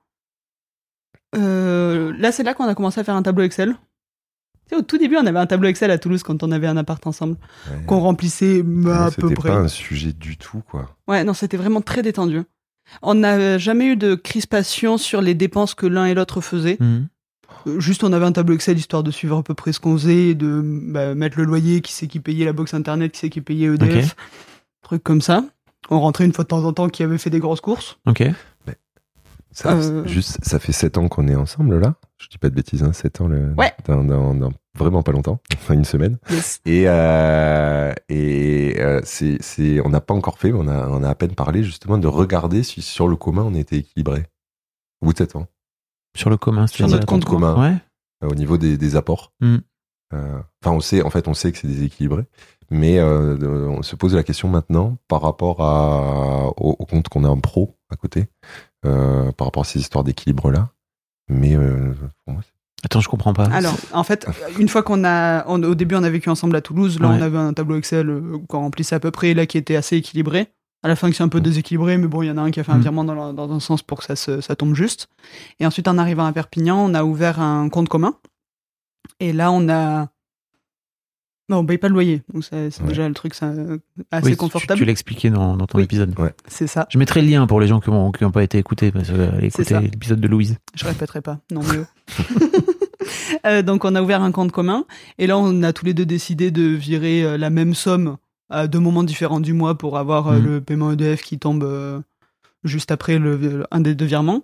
S6: là, c'est là qu'on a commencé à faire un tableau Excel. Tu sais, au tout début, on avait un tableau Excel à Toulouse quand on avait un appart ensemble, qu'on remplissait à peu près.
S3: C'était pas un sujet du tout, quoi.
S6: Ouais, non, c'était vraiment très détendu. On n'a jamais eu de crispation sur les dépenses que l'un et l'autre faisaient. Juste, on avait un tableau Excel histoire de suivre à peu près ce qu'on faisait, de mettre le loyer, qui c'est qui payait la box internet, qui c'est qui payait EDF, trucs comme ça. On rentrait une fois de temps en temps qui avait fait des grosses courses.
S5: Ok.
S3: Ça, ça fait 7 ans qu'on est ensemble, là. Je dis pas de bêtises, hein, 7 ans.
S6: Ouais.
S3: Dans vraiment pas longtemps, enfin une semaine.
S6: Yes.
S3: Et on n'a pas encore fait, mais on a à peine parlé justement de regarder si sur le commun on était équilibré. Au bout de 7 ans.
S5: Sur le commun,
S3: Sur notre compte commun.
S5: Ouais.
S3: Au niveau des apports. Enfin, on sait que c'est déséquilibré, mais on se pose la question maintenant par rapport au compte qu'on a en pro à côté, par rapport à ces histoires d'équilibre-là. Mais pour moi,
S5: Attends, je comprends pas.
S6: Alors, en fait, une fois au début, on a vécu ensemble à Toulouse. Là, on avait un tableau Excel qu'on remplissait à peu près, là, qui était assez équilibré. À la fin, c'est un peu déséquilibré, mais bon, il y en a un qui a fait un virement dans un sens pour que ça tombe juste. Et ensuite, en arrivant à Perpignan, on a ouvert un compte commun. Et là, on paye pas le loyer. Donc, c'est déjà le truc assez confortable.
S5: Tu l'expliquais dans ton épisode.
S3: Ouais.
S6: C'est ça.
S5: Je mettrai le lien pour les gens qui n'ont pas été écoutés, parce que écouter l'épisode de Louise.
S6: Je répéterai pas. Non, mieux. Donc, on a ouvert un compte commun. Et là, on a tous les deux décidé de virer la même somme à 2 moments différents du mois pour avoir le paiement EDF qui tombe juste après un des 2 virements.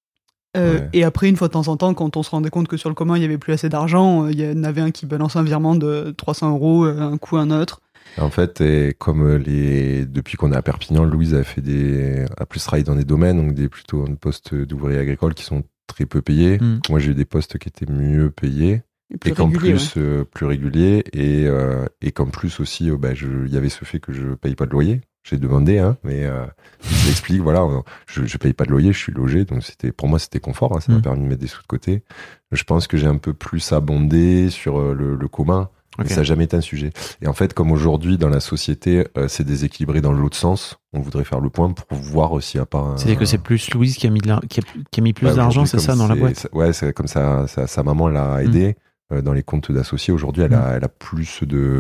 S6: Et après, une fois de temps en temps, quand on se rendait compte que sur le commun, il n'y avait plus assez d'argent, il y en avait un qui balançait un virement de 300 €, un coup un autre.
S3: En fait, comme depuis qu'on est à Perpignan, Louise a plus travaillé dans des domaines, donc plutôt un poste d'ouvrier agricole qui sont très peu payés. Moi, j'ai eu des postes qui étaient mieux payés. Et qu'en plus, plus régulier, et qu'en plus aussi, il y avait ce fait que je paye pas de loyer. J'ai demandé, mais je l'explique, voilà, je paye pas de loyer, je suis logé, donc pour moi c'était confort, ça m'a permis de mettre des sous de côté. Je pense que j'ai un peu plus abondé sur le commun, mais ça n'a jamais été un sujet. Et en fait, comme aujourd'hui dans la société, c'est déséquilibré dans l'autre sens, on voudrait faire le point pour voir s'il n'y a pas.
S5: C'est-à-dire que c'est plus Louise qui a mis plus d'argent, c'est ça, dans la boîte.
S3: C'est comme ça, sa maman l'a aidé. Dans les comptes d'associés, aujourd'hui, elle a plus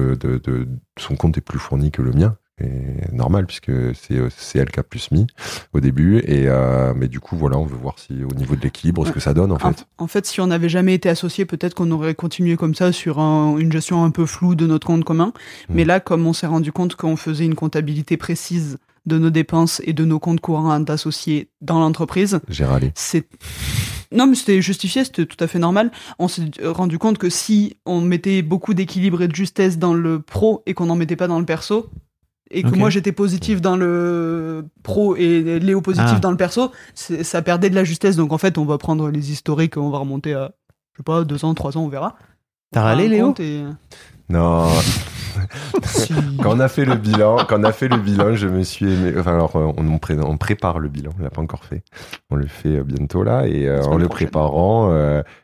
S3: son compte est plus fourni que le mien. Et normal, puisque c'est elle qui a plus mis au début. Mais du coup, voilà, on veut voir si au niveau de l'équilibre, ce que ça donne, en fait.
S6: En fait, si on n'avait jamais été associés, peut-être qu'on aurait continué comme ça sur une gestion un peu floue de notre compte commun. Mais là, comme on s'est rendu compte qu'on faisait une comptabilité précise de nos dépenses et de nos comptes courants d'associés dans l'entreprise.
S3: J'ai râlé.
S6: Non, mais c'était justifié, c'était tout à fait normal. On s'est rendu compte que si on mettait beaucoup d'équilibre et de justesse dans le pro et qu'on n'en mettait pas dans le perso, et que moi j'étais positif dans le pro et Léo positif dans le perso, ça perdait de la justesse. Donc en fait, on va prendre les historiques, on va remonter à, je sais pas, 2 ans, 3 ans, on verra.
S5: T'as râlé, Léo ?
S3: Non. Quand on a fait le bilan, je me suis aimé. Enfin, alors, on prépare le bilan, on l'a pas encore fait. On le fait bientôt là, et en le préparant,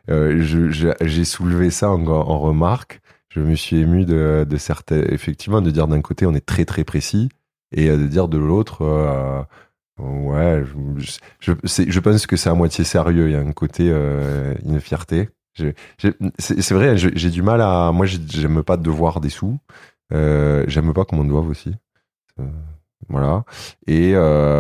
S3: j'ai soulevé ça en remarque. Je me suis ému de certains, effectivement, de dire d'un côté on est très très précis, et de dire de l'autre, ouais, je pense que c'est à moitié sérieux. Il y a un côté, une fierté. C'est vrai, j'ai du mal à. Moi, j'aime pas devoir des sous. J'aime pas qu'on m'en doive aussi. Voilà. Et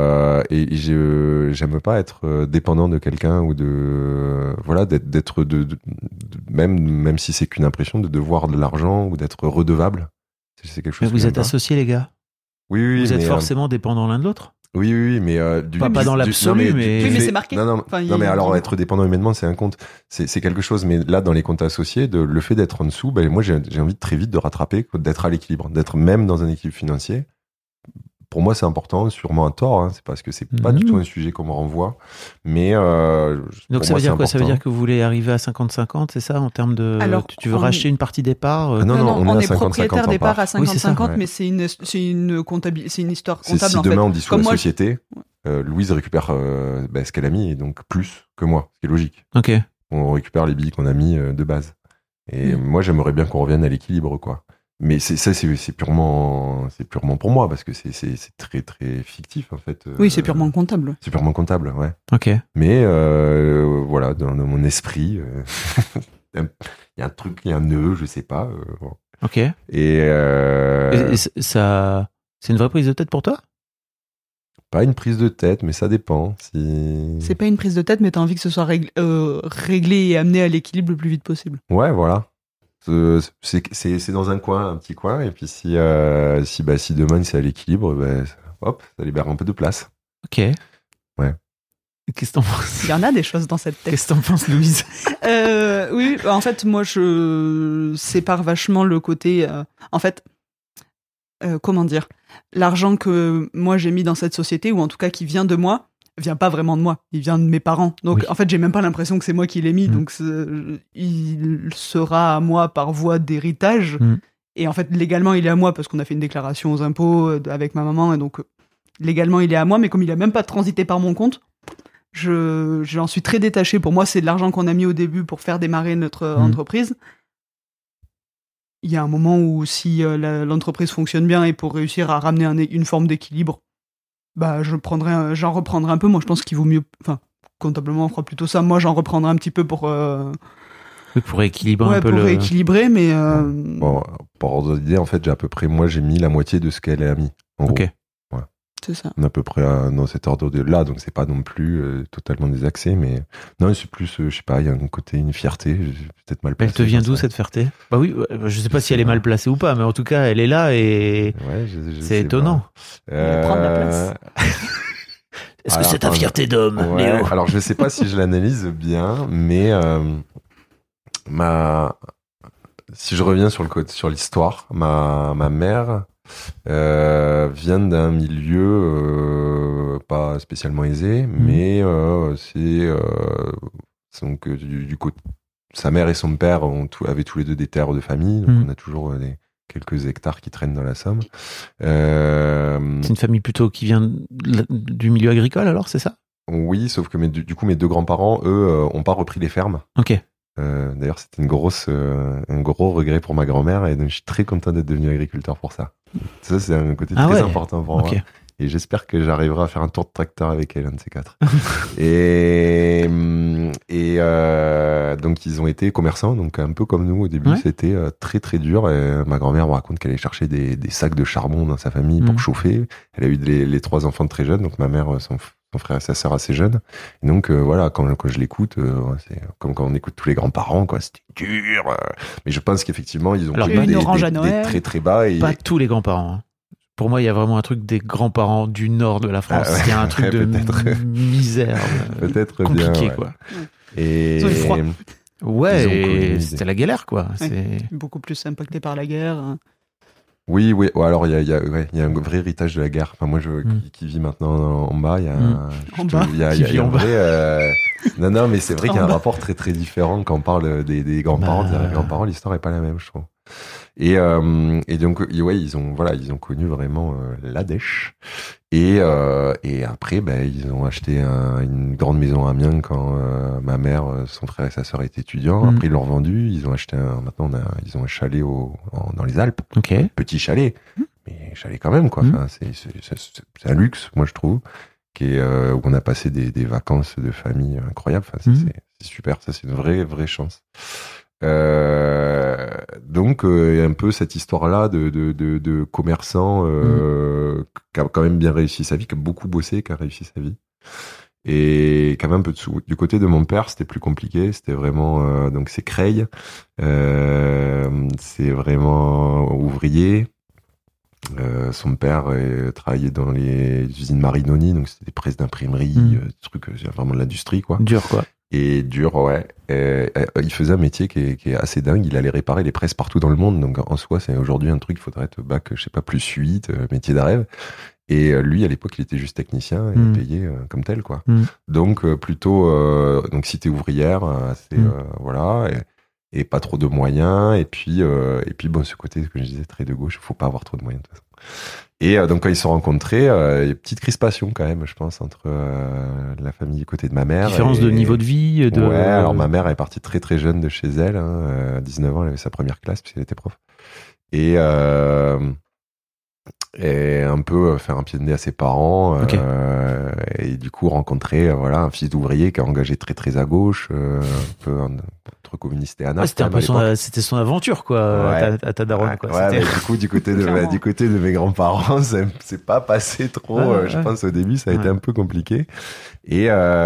S3: j'aime pas être dépendant de quelqu'un ou voilà, d'être même si c'est qu'une impression, de devoir de l'argent ou d'être redevable. C'est quelque chose.
S5: Mais vous êtes associés, les gars.
S3: Oui.
S5: Vous êtes forcément dépendants l'un de l'autre.
S3: Oui, mais
S5: pas dans l'absolu, mais
S6: oui, mais c'est marqué.
S3: Non, mais alors être dépendant humainement, c'est un compte, c'est quelque chose. Mais là, dans les comptes associés, le fait d'être en dessous, moi, j'ai envie très vite de rattraper, d'être à l'équilibre, d'être même dans un équilibre financier. pour moi, c'est important, sûrement à tort. Hein, c'est parce que c'est pas du tout un sujet qu'on me renvoie. Mais
S5: donc ça veut dire quoi? Ça veut dire que vous voulez arriver à 50-50, c'est ça, en termes de.
S6: Alors,
S5: tu veux racheter une partie des parts?
S3: Non,
S6: on est
S3: 50-50
S6: propriétaire des parts à 50-50,
S3: ouais.
S6: mais c'est une histoire comptable.
S3: Si
S6: en fait.
S3: demain on dissout
S6: Comme
S3: la
S6: moi,
S3: société, Louise récupère ce qu'elle a mis, et donc plus que moi, ce qui est logique.
S5: Ok.
S3: On récupère les billes qu'on a mis de base. Et moi, j'aimerais bien qu'on revienne à l'équilibre, quoi. Mais c'est purement pour moi, parce que c'est très très fictif en fait.
S6: Oui, c'est purement comptable.
S3: C'est purement comptable, ouais.
S5: Ok.
S3: Mais voilà, dans mon esprit, il y a un truc, il y a un nœud, je sais pas. Bon.
S5: Ok.
S3: Et
S5: ça, c'est une vraie prise de tête pour toi?
S3: Pas une prise de tête, mais ça dépend.
S6: C'est pas une prise de tête, mais t'as envie que ce soit réglé et amené à l'équilibre le plus vite possible.
S3: Ouais, voilà. C'est dans un petit coin, et puis si demain c'est à l'équilibre, hop, ça libère un peu de place.
S5: Ok.
S3: Ouais.
S5: Qu'est-ce que t'en penses?
S6: Il y en a des choses dans cette tête.
S5: Qu'est-ce que t'en penses, Louise?
S6: Oui, en fait, moi, je sépare vachement le côté... comment dire? L'argent que moi j'ai mis dans cette société, ou en tout cas qui vient de moi, vient pas vraiment de moi, il vient de mes parents. Donc en fait, j'ai même pas l'impression que c'est moi qui l'ai mis, donc il sera à moi par voie d'héritage. Et en fait, légalement, il est à moi parce qu'on a fait une déclaration aux impôts avec ma maman, et donc légalement, il est à moi, mais comme il a même pas transité par mon compte, j'en suis très détaché. Pour moi, c'est de l'argent qu'on a mis au début pour faire démarrer notre entreprise. Il y a un moment où si l'entreprise fonctionne bien et pour réussir à ramener une forme d'équilibre, j'en reprendrai un peu. Moi, je pense qu'il vaut mieux... Enfin, comptablement, on fera plutôt ça. Moi, j'en reprendrai un petit peu pour...
S5: pour rééquilibrer un peu
S6: pour rééquilibrer, mais...
S3: Bon, pour ordre d'idée, en fait, j'ai mis la moitié de ce qu'elle a mis. En gros. Ouais.
S6: C'est ça.
S3: On est à peu près dans cet ordre-là, donc c'est pas non plus totalement désaxé, mais non, c'est plus, je sais pas, il y a un côté, une fierté, peut-être mal placée.
S5: Elle te vient d'où, cette fierté? Bah oui, je sais pas si elle est mal placée ou pas, mais en tout cas, elle est là et c'est étonnant.
S6: Prendre la place.
S5: Est-ce que c'est ta fierté d'homme, Léo?
S3: Alors, je sais pas si je l'analyse bien, mais si je reviens sur l'histoire, ma mère vient d'un milieu pas spécialement aisé, mais donc du côté, sa mère et son père avaient tous les deux des terres de famille, donc on a toujours quelques hectares qui traînent dans la Somme.
S5: C'est une famille plutôt qui vient du milieu agricole, alors, c'est ça?
S3: Oui, sauf que du coup mes deux grands-parents, eux, ont pas repris les fermes.
S5: Ok.
S3: D'ailleurs, c'était un gros regret pour ma grand-mère, et donc je suis très content d'être devenu agriculteur pour ça. Ça, c'est un côté très important pour moi. Et j'espère que j'arriverai à faire un tour de tracteur avec elle, un de ces quatre. et donc, ils ont été commerçants, donc un peu comme nous au début. C'était très très dur. Et ma grand-mère me raconte qu'elle allait chercher des sacs de charbon dans sa famille pour chauffer. Elle a eu les 3 enfants très jeunes, donc ma mère, son frère et sa sœur assez jeunes. Et donc voilà, quand je l'écoute, c'est comme quand on écoute tous les grands-parents, quoi. C'était dur. Mais je pense qu'effectivement, ils ont connu des très très bas.
S5: Pas tous les grands-parents. Hein. Pour moi, il y a vraiment un truc des grands-parents du nord de la France. Il y a un truc de misère.
S3: Peut-être
S5: compliqué,
S3: bien,
S5: quoi.
S3: Et
S6: ils ont eu froid.
S5: Ouais, c'était la galère, quoi.
S6: C'est beaucoup plus impacté par la guerre.
S3: Oui. Alors, il y a un vrai héritage de la guerre. Enfin, moi, qui vis maintenant en bas, il y a un vrai... Non, mais c'est vrai qu'il y a un rapport très, très différent quand on parle des grands-parents. Des grands-parents, l'histoire est pas la même, je trouve. Et donc, ils ont connu vraiment la dèche. Et après, ils ont acheté une grande maison à Amiens quand ma mère, son frère et sa sœur étaient étudiants. Après, ils l'ont revendu. Ils ont acheté ils ont un chalet dans les Alpes.
S5: Ok.
S3: Petit chalet, mais chalet quand même, quoi. Enfin, c'est un luxe, moi je trouve, où on a passé des vacances de famille incroyables. Enfin, c'est super. Ça, c'est une vraie chance. Donc un peu cette histoire-là de commerçant qui a quand même bien réussi sa vie, qui a beaucoup bossé, qui a réussi sa vie, et qui avait un peu de sous. Du côté de mon père, c'était plus compliqué. C'était vraiment donc c'est Creil, c'est vraiment ouvrier. Son père travaillait dans les usines Marinoni, donc c'était des presses d'imprimerie, trucs, vraiment de l'industrie, quoi.
S5: Dur, quoi.
S3: Et dur, ouais. Il faisait un métier qui est assez dingue. Il allait réparer les presses partout dans le monde. Donc, en soi, c'est aujourd'hui un truc, il faudrait être bac, je sais pas, +8, métier de rêve. Et lui, à l'époque, il était juste technicien et payé comme tel, quoi. Donc, plutôt, donc, cité ouvrière, voilà, et pas trop de moyens. Et puis, bon, ce côté, que je disais, très de gauche, il faut pas avoir trop de moyens, de toute façon. Et donc, quand ils se sont rencontrés, il y a une petite crispation, quand même, je pense, entre la famille du côté de ma mère.
S5: Différence de niveau de vie.
S3: Ouais, alors ma mère, elle est partie très, très jeune de chez elle. À 19 ans, elle avait sa première classe, puisqu'elle était prof. Et un peu faire un pied de nez à ses parents, et du coup rencontrer un fils d'ouvrier qui a engagé très très à gauche, un peu entre communiste et anarchiste.
S5: C'était un peu c'était son aventure, quoi, à ta daronne, quoi.
S3: Ouais, du coup, du côté de mes grands-parents, c'est pas passé trop. Je pense au début, ça a été un peu compliqué. Et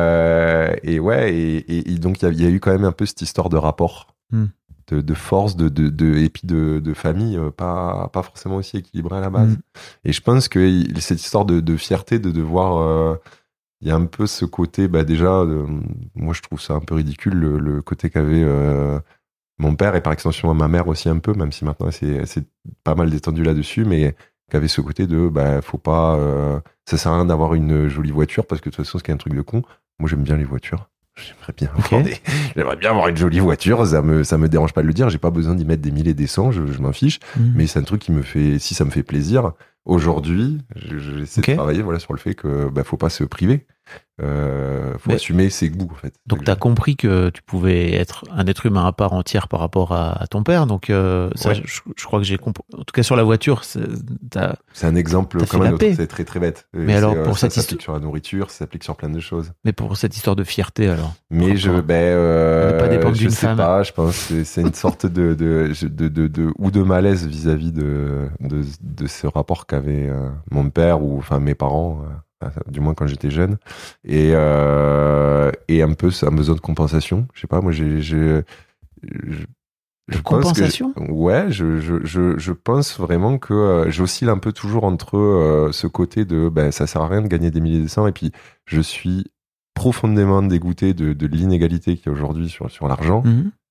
S3: donc il y a eu quand même un peu cette histoire de rapport. De force, et puis de famille, pas forcément aussi équilibrée à la base. Et je pense que cette histoire de fierté, de devoir, il y a un peu ce côté, déjà, moi je trouve ça un peu ridicule, le côté qu'avait mon père, et par extension ma mère aussi un peu, même si maintenant c'est pas mal détendu là-dessus, mais qu'avait ce côté de, faut pas, ça sert à rien d'avoir une jolie voiture, parce que de toute façon, c'est un truc de con. Moi j'aime bien les voitures. J'aimerais bien avoir une jolie voiture, ça me dérange pas de le dire, j'ai pas besoin d'y mettre des 1000 et des 100, je m'en fiche, mais c'est un truc qui me fait, si ça me fait plaisir, aujourd'hui, j'essaie de travailler sur le fait que faut pas se priver, faut assumer ses goûts, en fait.
S5: Donc t'as compris que tu pouvais être un être humain à part entière par rapport à ton père, donc ça, je crois que j'ai compris. En tout cas sur la voiture, c'est
S3: un exemple comme un autre, c'est très très bête.
S5: Mais alors pour
S3: ça s'applique sur la nourriture, ça s'applique sur plein de choses.
S5: Mais pour cette histoire de fierté, alors.
S3: Mais
S5: ne pas dépendre d'une femme.
S3: Je sais pas, je pense que c'est une sorte de malaise vis-à-vis de ce rapport qu'avait mon père ou mes parents. Du moins quand j'étais jeune, et un peu un besoin de compensation. Je sais pas, moi je
S5: compensation.
S3: Je pense vraiment que j'oscille un peu toujours entre ce côté de ça sert à rien de gagner des milliers de cents, et puis je suis profondément dégoûté de l'inégalité qu'il y a aujourd'hui sur l'argent.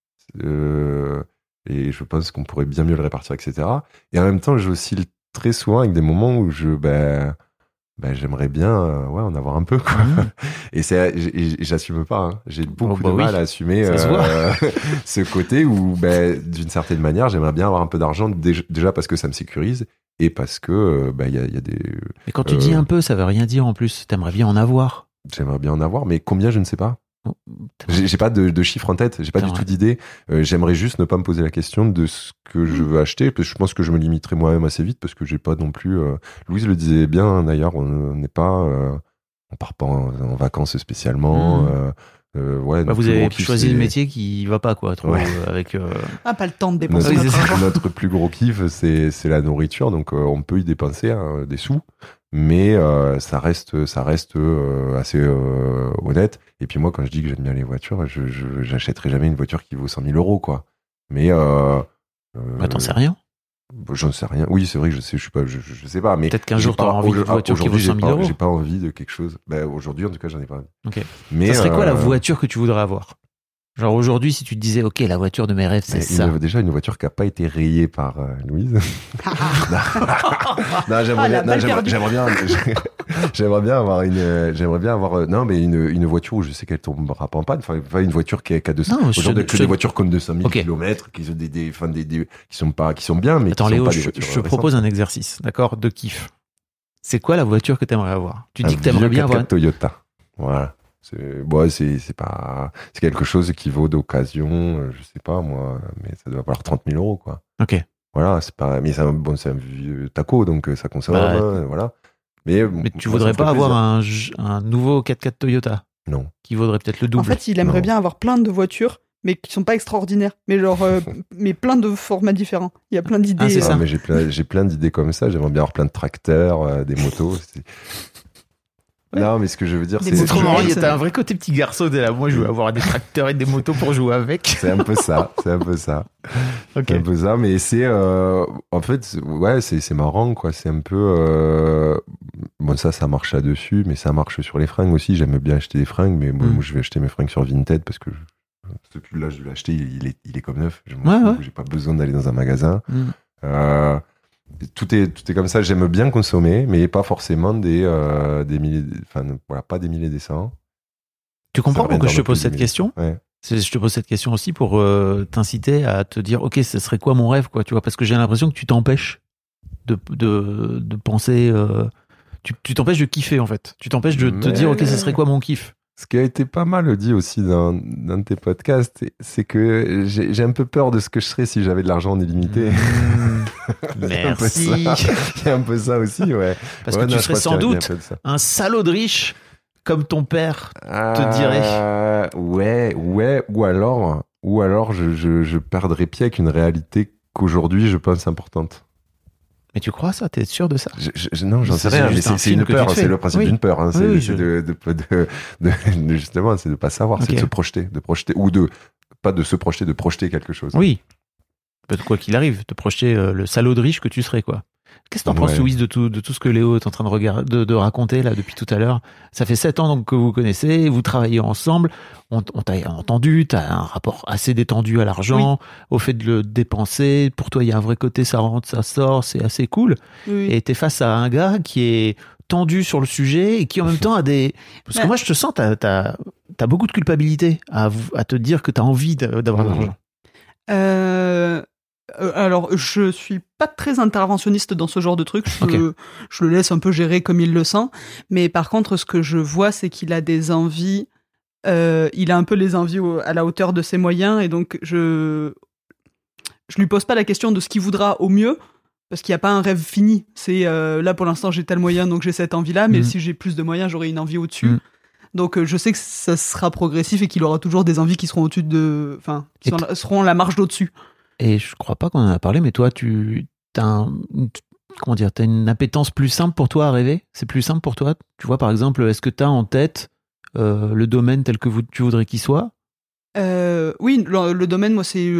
S3: Et je pense qu'on pourrait bien mieux le répartir, etc. Et en même temps, j'oscille très souvent avec des moments où j'aimerais bien en avoir un peu, quoi. Et j'assume pas, hein. J'ai beaucoup de mal à assumer ce côté où d'une certaine manière j'aimerais bien avoir un peu d'argent, déjà parce que ça me sécurise, et parce que y a des...
S5: Mais quand tu dis un peu, ça veut rien dire en plus. T'aimerais bien en avoir.
S3: J'aimerais bien en avoir, mais combien, je ne sais pas. J'ai pas de chiffre en tête, j'ai pas du tout d'idée. J'aimerais juste ne pas me poser la question de ce que je veux acheter, parce que je pense que je me limiterai moi-même assez vite, parce que j'ai pas non plus. Louise le disait bien d'ailleurs, on part pas en vacances spécialement.
S5: Vous avez choisi le métier qui va pas, quoi, trop, avec.
S6: Pas le temps de dépenser notre argent.
S3: Notre plus gros kiff, c'est la nourriture, donc on peut y dépenser des sous, mais ça reste assez honnête. Et puis moi, quand je dis que j'aime bien les voitures, j'achèterai jamais une voiture qui vaut 100 000 euros, quoi. Mais
S5: t'en sais rien.
S3: J'en sais rien. Oui, c'est vrai que je sais pas. Mais
S5: peut-être qu'un jour t'auras envie d'une voiture qui vaut 100 000 euros.
S3: J'ai pas envie de quelque chose. Aujourd'hui, en tout cas, j'en ai pas envie.
S5: Ok. Mais ça serait quoi la voiture que tu voudrais avoir? Genre aujourd'hui, si tu te disais, ok, la voiture de mes rêves, c'est ça.
S3: Déjà, une voiture qui a pas été rayée par Louise. J'aimerais bien avoir une voiture où je sais qu'elle tombera pas en panne. Enfin, une voiture qui a 200. Aujourd'hui, des voitures comme 200 000 km, qui sont bien, mais
S5: attends,
S3: qui sont
S5: Léo,
S3: pas des voitures.
S5: Je te propose un exercice, d'accord, de kiff. C'est quoi la voiture que t'aimerais avoir? Tu dis que t'aimerais bien avoir.
S3: Toyota. Voilà. C'est quelque chose qui vaut d'occasion, je sais pas moi, mais ça doit valoir 30 000 euros, quoi.
S5: Ok.
S3: Voilà, c'est un vieux taco, donc ça consomme, voilà. Mais
S5: tu voudrais pas avoir un nouveau 4x4 Toyota?
S3: Non.
S5: Qui vaudrait peut-être le double?
S6: En fait, il aimerait bien avoir plein de voitures, mais qui sont pas extraordinaires. Mais mais plein de formats différents. Il y a plein d'idées.
S5: C'est ça.
S3: Mais j'ai plein d'idées comme ça. J'aimerais bien avoir plein de tracteurs, des motos. Non, mais ce que je veux dire, c'est
S5: trop marrant. T'as un vrai côté petit garçon. Moi, je veux avoir des tracteurs et des motos pour jouer avec.
S3: C'est un peu ça. Okay. C'est un peu ça, mais c'est en fait, c'est marrant, quoi. C'est un peu ça marche là-dessus, mais ça marche sur les fringues aussi. J'aime bien acheter des fringues, mais moi, je vais acheter mes fringues sur Vinted parce que ce pull-là, je l'ai acheté, il est comme neuf. J'ai pas besoin d'aller dans un magasin. tout est comme ça. J'aime bien consommer, mais pas forcément des milliers, pas des milliers, des cents.
S5: Tu comprends pourquoi je te pose cette question?
S3: Ouais.
S5: Je te pose cette question aussi pour t'inciter à te dire, ok, ce serait quoi mon rêve, quoi, tu vois, parce que j'ai l'impression que tu t'empêches de penser, tu t'empêches de kiffer, en fait. Tu t'empêches de te dire, ok, ce serait quoi mon kiff?
S3: Ce qui a été pas mal dit aussi dans de tes podcasts, c'est que j'ai un peu peur de ce que je serais si j'avais de l'argent illimité.
S5: Merci.
S3: Il y a un peu ça aussi, ouais.
S5: Parce que tu serais sans doute un salaud de riche, comme ton père te dirait.
S3: Ouais. Ou alors je perdrais pied avec une réalité qu'aujourd'hui je pense importante.
S5: Mais tu crois ça? T'es sûr de ça?
S3: Non, j'en sais rien. Mais c'est une peur. C'est le principe d'une peur. Hein. C'est justement, c'est de pas savoir, c'est de se projeter, ou pas de se projeter, de projeter quelque chose.
S5: Oui. Quoi qu'il arrive, de projeter le salaud de riche que tu serais, quoi. Qu'est-ce que t'en penses, Louise, de tout ce que Léo est en train de raconter là depuis tout à l'heure? Ça fait 7 ans donc que vous connaissez, vous travaillez ensemble, on t'a entendu, t'as un rapport assez détendu à l'argent, au fait de le dépenser. Pour toi, il y a un vrai côté, ça rentre, ça sort, c'est assez cool. Oui. Et t'es face à un gars qui est tendu sur le sujet et qui en même temps a des... Parce que moi, je te sens, t'as beaucoup de culpabilité à te dire que t'as envie d'avoir de l'argent.
S6: Alors, je suis pas très interventionniste dans ce genre de truc. Je le laisse un peu gérer comme il le sent. Mais par contre, ce que je vois, c'est qu'il a des envies. Il a un peu les envies à la hauteur de ses moyens. Et donc, je lui pose pas la question de ce qu'il voudra au mieux. Parce qu'il n'y a pas un rêve fini. C'est là, pour l'instant, j'ai tel moyen, donc j'ai cette envie-là. Mais si j'ai plus de moyens, j'aurai une envie au-dessus. Donc, je sais que ça sera progressif et qu'il aura toujours des envies qui seront au-dessus de. Enfin, qui seront la marge d'au-dessus.
S5: Et je crois pas qu'on en a parlé, mais toi, t'as une appétence plus simple pour toi à rêver? C'est plus simple pour toi? Tu vois, par exemple, est-ce que t'as en tête le domaine tel que tu voudrais qu'il soit?
S6: Oui, le domaine, moi, c'est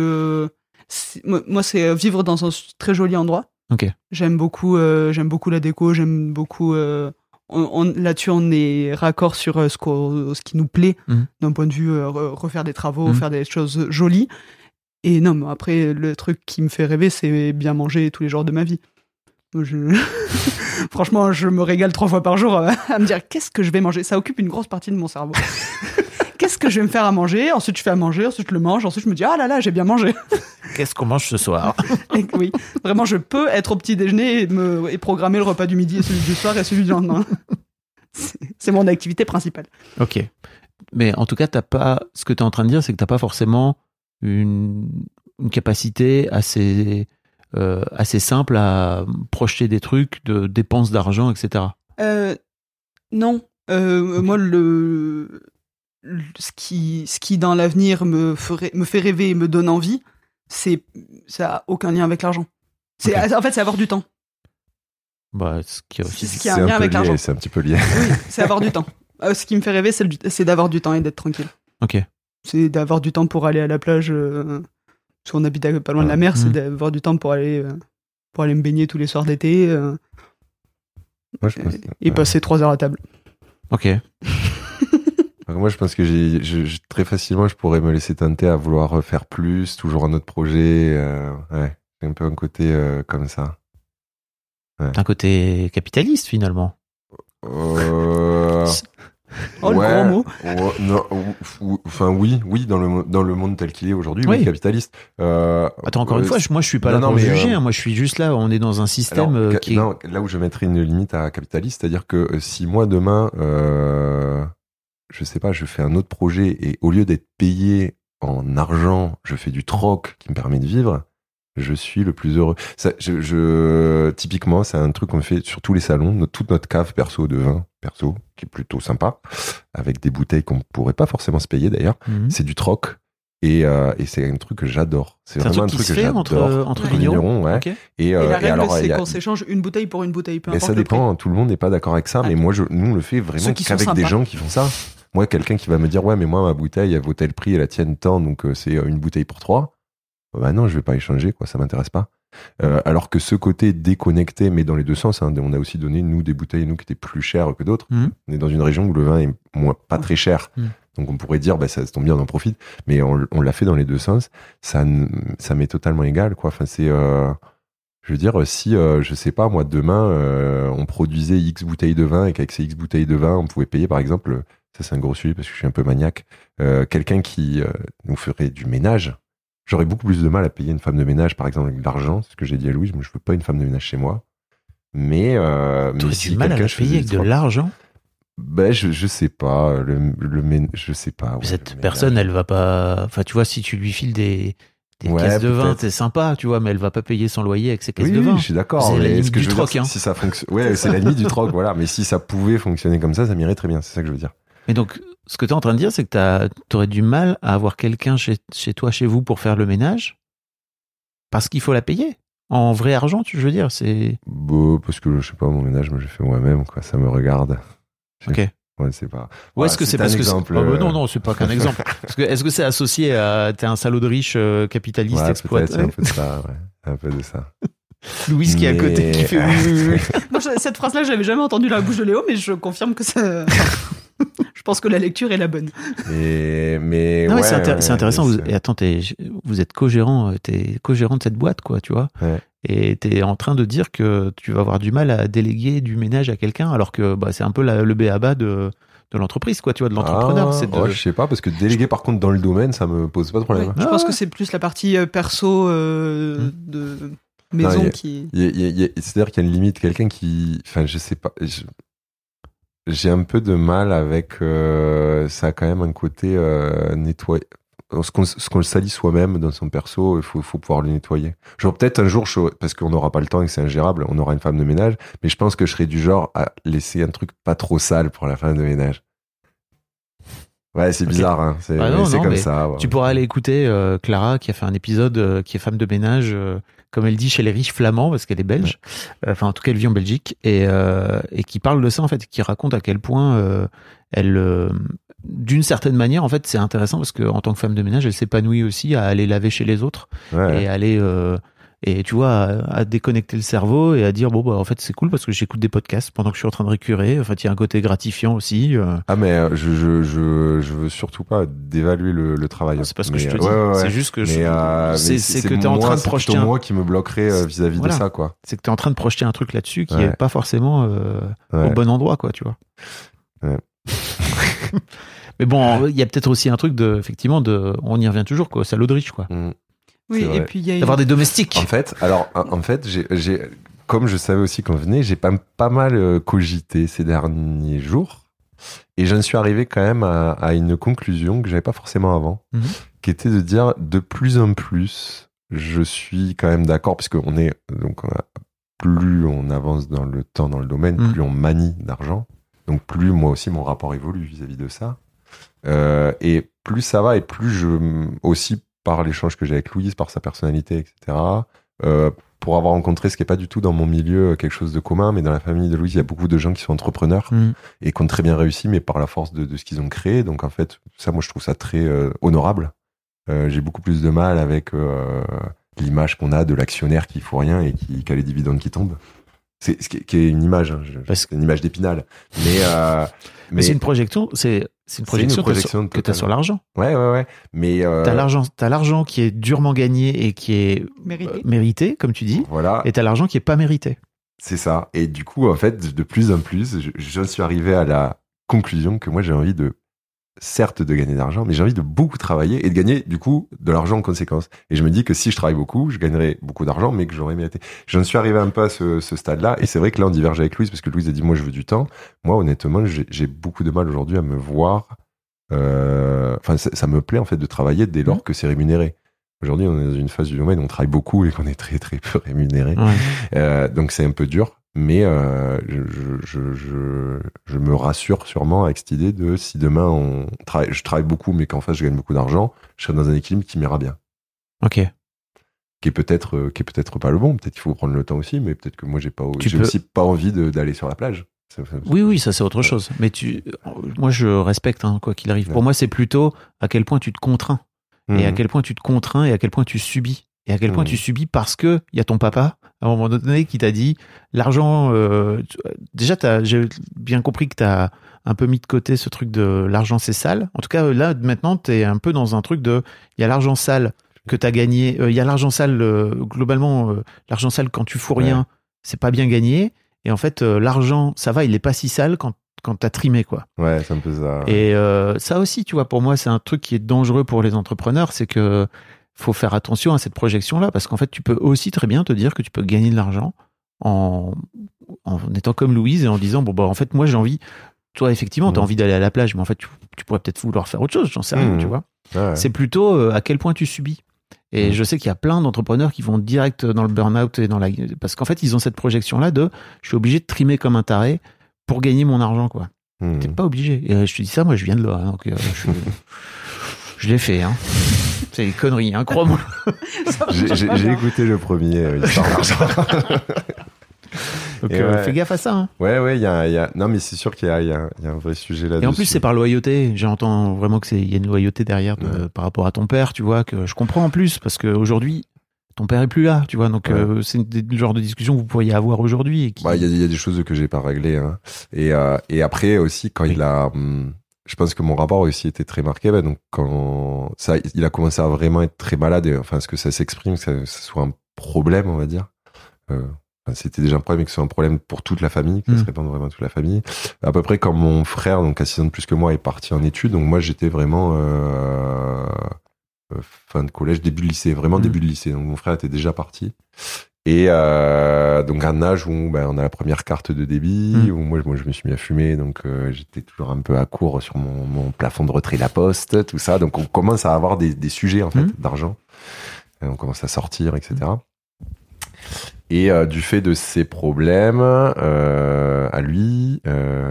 S6: vivre dans un très joli endroit.
S5: Ok.
S6: J'aime beaucoup la déco, j'aime beaucoup... là-dessus, on est raccord sur ce qui nous plaît, d'un point de vue refaire des travaux, faire des choses jolies. Et non, mais après, le truc qui me fait rêver, c'est bien manger tous les jours de ma vie. Franchement, je me régale 3 fois par jour à me dire qu'est-ce que je vais manger. Ça occupe une grosse partie de mon cerveau. Qu'est-ce que je vais me faire à manger? Ensuite, je fais à manger, ensuite, je le mange, ensuite, je me dis ah là là, j'ai bien mangé.
S5: Qu'est-ce qu'on mange ce soir?
S6: Oui, vraiment, je peux être au petit déjeuner et programmer le repas du midi et celui du soir et celui du lendemain. C'est mon activité principale.
S5: Ok. Mais en tout cas, ce que tu es en train de dire, c'est que tu n'as pas forcément une capacité assez simple à projeter des trucs de dépenses d'argent, etc.
S6: Non. Moi, ce qui dans l'avenir me fait rêver et me donne envie, ça a aucun lien avec l'argent. En fait, c'est avoir du temps.
S5: Bah, ce qui
S6: a un lien avec l'argent.
S3: C'est un petit peu lié.
S6: Oui, c'est avoir du temps. Ce qui me fait rêver, c'est d'avoir du temps et d'être tranquille.
S5: Ok.
S6: C'est d'avoir du temps pour aller à la plage. Parce qu'on habite pas loin de la mer, c'est d'avoir du temps pour aller me baigner tous les soirs d'été. Et passer 3 heures à table.
S5: Ok.
S3: Moi, je pense que très facilement, je pourrais me laisser tenter à vouloir faire plus, toujours un autre projet. Ouais, c'est un peu un côté comme ça.
S5: Ouais. Un côté capitaliste, finalement.
S6: Le gros mot.
S3: Oui, dans le monde tel qu'il est aujourd'hui, oui, capitaliste.
S5: Attends, encore une fois, moi je suis pas là pour juger, moi je suis juste là, on est dans un système qui est...
S3: Non, là où je mettrais une limite à capitaliste, c'est-à-dire que si moi demain, je sais pas, je fais un autre projet et au lieu d'être payé en argent, je fais du troc qui me permet de vivre, je suis le plus heureux. Ça, typiquement, c'est un truc qu'on fait sur tous les salons, toute notre cave perso de vin, qui est plutôt sympa, avec des bouteilles qu'on pourrait pas forcément se payer d'ailleurs. C'est du troc. Et c'est un truc que j'adore. C'est vraiment un truc que j'adore.
S5: Entre vignerons,
S3: ouais.
S5: Okay.
S6: Et la règle, c'est qu'on s'échange une bouteille pour une bouteille, peu importe.
S3: Mais ça dépend, tout le monde n'est pas d'accord avec ça, mais moi, nous, on le fait vraiment qu'avec des gens qui font ça. Moi, quelqu'un qui va me dire, ouais, mais moi, ma bouteille, elle vaut tel prix et la tienne tant, donc c'est une bouteille pour 3. Bah non, je vais pas échanger, quoi, ça m'intéresse pas. Alors que ce côté déconnecté, mais dans les deux sens, hein, on a aussi donné, nous, des bouteilles, nous, qui étaient plus chères que d'autres. On est dans une région où le vin est pas très cher. Donc on pourrait dire, bah, ça tombe bien, on en profite. Mais on l'a fait dans les deux sens. Ça m'est totalement égal, quoi. Enfin, Je veux dire, si, je sais pas, moi, demain, on produisait X bouteilles de vin et qu'avec ces X bouteilles de vin, on pouvait payer, par exemple, ça c'est un gros sujet parce que je suis un peu maniaque, quelqu'un qui nous ferait du ménage, j'aurais beaucoup plus de mal à payer une femme de ménage, par exemple, avec de l'argent. C'est ce que j'ai dit à Louise, moi, je veux pas une femme de ménage chez moi. Mais
S5: t'aurais
S3: si
S5: du mal à la payer avec de l'argent?
S3: Ben, je sais pas, je sais pas. Ouais,
S5: Cette personne, elle va pas... Enfin, tu vois, si tu lui files des caisses de vin, c'est sympa, tu vois, mais elle va pas payer son loyer avec ses caisses de vin.
S3: Oui, je suis d'accord.
S5: C'est la
S3: mais
S5: limite du troc, hein.
S3: Si ça fonctionne, ouais, c'est la limite du troc, voilà. Mais si ça pouvait fonctionner comme ça m'irait très bien. C'est ça que je veux dire.
S5: Mais donc, ce que tu es en train de dire, c'est que t'aurais du mal à avoir quelqu'un chez toi, chez vous, pour faire le ménage, parce qu'il faut la payer. En vrai argent, je veux dire, c'est...
S3: Bon, parce que, je sais pas, mon ménage, moi, je fais moi-même, quoi. Ça me regarde.
S5: Ok.
S3: Ouais, c'est pas...
S5: Ou est-ce que c'est parce
S3: exemple,
S5: que... non, c'est pas qu'un exemple. Parce que, est-ce que c'est associé à... T'es un salaud de riche capitaliste exploité?
S3: Un peu de ça, ouais. Un peu de ça.
S5: Louise qui est à côté, qui fait...
S6: Moi, cette phrase-là, j'avais jamais entendu dans la bouche de Léo, mais je confirme que ça... Je pense que la lecture est la bonne.
S3: Mais
S5: non,
S3: ouais,
S5: c'est intéressant. Et attends, vous êtes co-gérant, t'es co-gérant de cette boîte, quoi, tu vois.
S3: Ouais.
S5: Et t'es en train de dire que tu vas avoir du mal à déléguer du ménage à quelqu'un, alors que c'est un peu le b.a.-ba de l'entreprise, quoi, tu vois, de l'entrepreneur.
S3: Je sais pas, parce que déléguer par contre dans le domaine, ça me pose pas de problème.
S6: Oui, je pense que c'est plus la partie perso de maison qui...
S3: C'est-à-dire qu'il y a une limite, quelqu'un qui... Enfin, je sais pas... J'ai un peu de mal avec... ça a quand même un côté nettoyer... Ce qu'on le salit soi-même dans son perso, il faut pouvoir le nettoyer. Genre peut-être un jour, parce qu'on n'aura pas le temps et que c'est ingérable, on aura une femme de ménage, mais je pense que je serais du genre à laisser un truc pas trop sale pour la femme de ménage. Ouais, c'est bizarre, hein. C'est comme ça. Ouais.
S5: Tu pourras aller écouter Clara, qui a fait un épisode, qui est femme de ménage, comme elle dit, chez les riches flamands, parce qu'elle est belge. Enfin, en tout cas, elle vit en Belgique, et qui parle de ça, en fait, qui raconte à quel point elle... d'une certaine manière, en fait, c'est intéressant parce que en tant que femme de ménage, elle s'épanouit aussi à aller laver chez les autres et aller et tu vois à déconnecter le cerveau et à dire bon en fait c'est cool parce que j'écoute des podcasts pendant que je suis en train de récurer. En fait, il y a un côté gratifiant aussi.
S3: Ah mais je veux surtout pas dévaluer le travail.
S5: C'est pas ce que je te dis. C'est juste que c'est que t'es en train de projeter
S3: moi qui me bloquerait vis-à-vis de ça, quoi.
S5: C'est que t'es en train de projeter un truc là-dessus qui est pas forcément au bon endroit, quoi, tu vois.
S3: Ouais.
S5: Mais bon, il y a peut-être aussi un truc on y revient toujours, quoi, salaud de riche, quoi.
S6: Oui, et puis il y a
S5: d'avoir des domestiques.
S3: En fait, j'ai comme je savais aussi qu'on venait, j'ai pas mal cogité ces derniers jours, et j'en suis arrivé quand même à une conclusion que j'avais pas forcément avant, qui était de dire de plus en plus, je suis quand même d'accord, parce qu'on est plus on avance dans le temps dans le domaine, plus on manie d'argent. Donc plus moi aussi mon rapport évolue vis-à-vis de ça, et plus ça va, et plus aussi par l'échange que j'ai avec Louise, par sa personnalité, etc., pour avoir rencontré ce qui est pas du tout dans mon milieu quelque chose de commun, mais dans la famille de Louise il y a beaucoup de gens qui sont entrepreneurs et qui ont très bien réussi, mais par la force de ce qu'ils ont créé. Donc en fait ça, moi je trouve ça très honorable. J'ai beaucoup plus de mal avec l'image qu'on a de l'actionnaire qui fout rien et qui a les dividendes qui tombent. C'est qui est une image, hein. C'est une image d'Épinal. Mais
S5: c'est une projection, c'est une projection que tu as sur l'argent.
S3: Ouais. Mais
S5: t'as l'argent qui est durement gagné et qui est mérité, comme tu dis.
S3: Voilà.
S5: Et t'as l'argent qui est pas mérité.
S3: C'est ça. Et du coup, en fait, de plus en plus, je suis arrivé à la conclusion que moi, j'ai envie certes de gagner de l'argent, mais j'ai envie de beaucoup travailler et de gagner du coup de l'argent en conséquence. Et je me dis que si je travaille beaucoup, je gagnerai beaucoup d'argent, mais que j'aurais mérité. J'en suis arrivé un peu à ce stade-là, et c'est vrai que là on diverge avec Louise, parce que Louise a dit moi je veux du temps. Moi honnêtement, j'ai beaucoup de mal aujourd'hui à me voir. Enfin, ça me plaît en fait de travailler dès lors que c'est rémunéré. Aujourd'hui, on est dans une phase du domaine où on travaille beaucoup et qu'on est très très peu rémunéré. Donc c'est un peu dur. Mais je me rassure sûrement avec cette idée de si demain je travaille beaucoup mais qu'en face je gagne beaucoup d'argent, je serai dans un équilibre qui m'ira bien.
S5: Ok.
S3: Qui est peut-être pas le bon. Peut-être qu'il faut prendre le temps aussi, mais peut-être que moi j'ai aussi pas envie d'aller sur la plage.
S5: Oui, ça c'est autre chose. Mais moi je respecte quoi qu'il arrive. Pour moi c'est plutôt à quel point tu te contrains et à quel point tu te contrains et à quel point tu subis. Et à quel point tu subis parce que il y a ton papa à un moment donné qui t'a dit l'argent. Déjà, j'ai bien compris que t'as un peu mis de côté ce truc de l'argent c'est sale. En tout cas, là maintenant, t'es un peu dans un truc de il y a l'argent sale que t'as gagné. Il y a l'argent sale, globalement, l'argent sale quand tu fous rien, c'est pas bien gagné. Et en fait, l'argent, ça va, il est pas si sale quand t'as trimé, quoi.
S3: Ouais, c'est un peu ça.
S5: Et ça aussi, tu vois, pour moi, c'est un truc qui est dangereux pour les entrepreneurs, c'est que faut faire attention à cette projection-là, parce qu'en fait, tu peux aussi très bien te dire que tu peux gagner de l'argent en étant comme Louise et en disant, bon, bah, en fait, moi, j'ai envie, toi, effectivement, t'as envie d'aller à la plage, mais en fait, tu pourrais peut-être vouloir faire autre chose, j'en sais rien, tu vois.
S3: Ouais.
S5: C'est plutôt à quel point tu subis. Et je sais qu'il y a plein d'entrepreneurs qui vont direct dans le burn-out et parce qu'en fait, ils ont cette projection-là de, je suis obligé de trimer comme un taré pour gagner mon argent, quoi. T'es pas obligé. Et je te dis ça, moi, je viens de là, donc je l'ai fait, hein. C'est des conneries, hein, crois-moi.
S3: J'ai écouté le premier Histoire d'argent.
S5: Donc fais gaffe à ça. Hein.
S3: Ouais, il y a... Non, mais c'est sûr qu'il y a un vrai sujet là-dessus.
S5: Et en plus, c'est par loyauté. J'entends vraiment qu'il y a une loyauté derrière par rapport à ton père, tu vois, que je comprends en plus, parce qu'aujourd'hui, ton père est plus là, tu vois, donc c'est le genre de discussion que vous pourriez avoir aujourd'hui. Et qui...
S3: Bah, il y a des choses que j'ai pas réglées. Hein. Et après aussi, quand il a... je pense que mon rapport aussi était très marqué. Bah, donc quand il a commencé à vraiment être très malade, enfin, ce que ça s'exprime, que ça soit un problème, on va dire. C'était déjà un problème et que ce soit un problème pour toute la famille, que ça se répande vraiment à toute la famille. À peu près quand mon frère, donc à 6 ans de plus que moi, est parti en études, donc moi j'étais vraiment fin de collège, début de lycée, vraiment début de lycée. Donc mon frère était déjà parti. Et donc à un âge où on a la première carte de débit, où moi je me suis mis à fumer, donc j'étais toujours un peu à court sur mon plafond de retrait La Poste, tout ça. Donc on commence à avoir des sujets en fait d'argent. On commence à sortir, etc. Et du fait de ces problèmes à lui,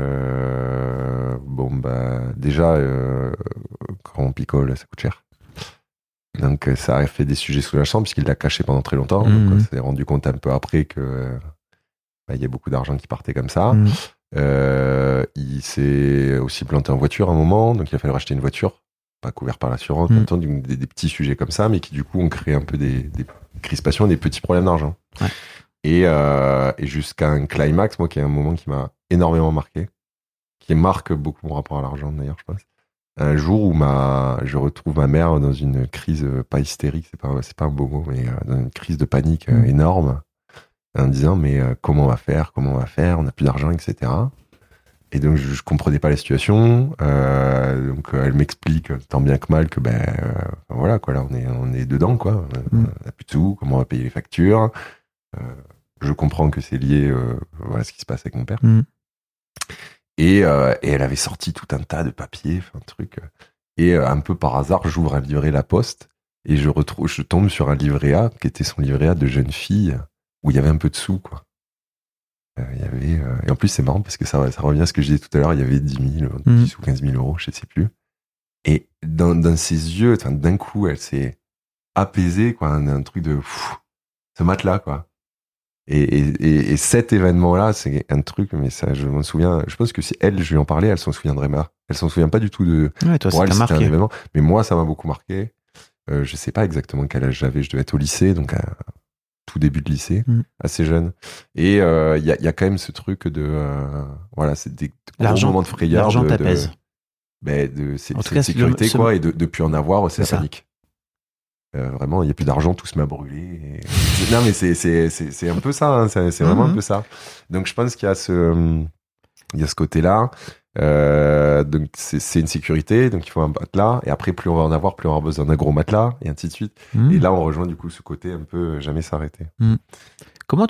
S3: déjà quand on picole, ça coûte cher. Donc ça a fait des sujets sous la chambre puisqu'il l'a caché pendant très longtemps. Donc on s'est rendu compte un peu après que il y a beaucoup d'argent qui partait comme ça. Il s'est aussi planté en voiture à un moment, donc il a fallu racheter une voiture, pas couvert par l'assurance, en même temps des petits sujets comme ça, mais qui du coup ont créé un peu des crispations, des petits problèmes d'argent. Ouais. Et jusqu'à un climax, moi, qui est un moment qui m'a énormément marqué, qui marque beaucoup mon rapport à l'argent d'ailleurs, je pense. Un jour où je retrouve ma mère dans une crise, pas hystérique, c'est pas un beau mot, mais dans une crise de panique énorme, en disant mais comment on va faire, on n'a plus d'argent, etc. Et donc je comprenais pas la situation, donc elle m'explique tant bien que mal que voilà quoi, là on est dedans quoi, on n'a plus de sous, comment on va payer les factures. Je comprends que c'est lié à ce qui se passe avec mon père. Et elle avait sorti tout un tas de papiers, un truc. Et un peu par hasard, j'ouvre un livret La Poste et je tombe sur un livret A qui était son livret A de jeune fille où il y avait un peu de sous, quoi. Et en plus, c'est marrant parce que ça revient à ce que je disais tout à l'heure. Il y avait 10 000, 10 ou 15 000 euros, je ne sais plus. Et dans ses yeux, d'un coup, elle s'est apaisée, quoi. Un truc de ce matelas, quoi. Et cet événement-là, c'est un truc, mais ça, je m'en souviens. Je pense que si je lui en parlais, elle s'en souviendrait pas. Elle s'en souvient pas du tout de.
S5: Ouais, toi,
S3: pour elle,
S5: c'était
S3: un événement. Mais moi, ça m'a beaucoup marqué. Je sais pas exactement quel âge j'avais. Je devais être au lycée, donc tout début de lycée, assez jeune. Et il y a quand même ce truc de voilà, c'est des gros moments de frayeur.
S5: L'argent t'apaise.
S3: De sécurité, quoi, et de plus en avoir, c'est la panique. Vraiment, il n'y a plus d'argent, tout se met à brûler. Non, mais c'est un peu ça, hein, c'est vraiment un peu ça. Donc, je pense qu'il y a ce côté-là. Donc, c'est une sécurité, donc il faut un matelas. Et après, plus on va en avoir, plus on va avoir besoin d'un gros matelas, et ainsi de suite. Et là, on rejoint du coup ce côté un peu jamais s'arrêter.
S5: Quand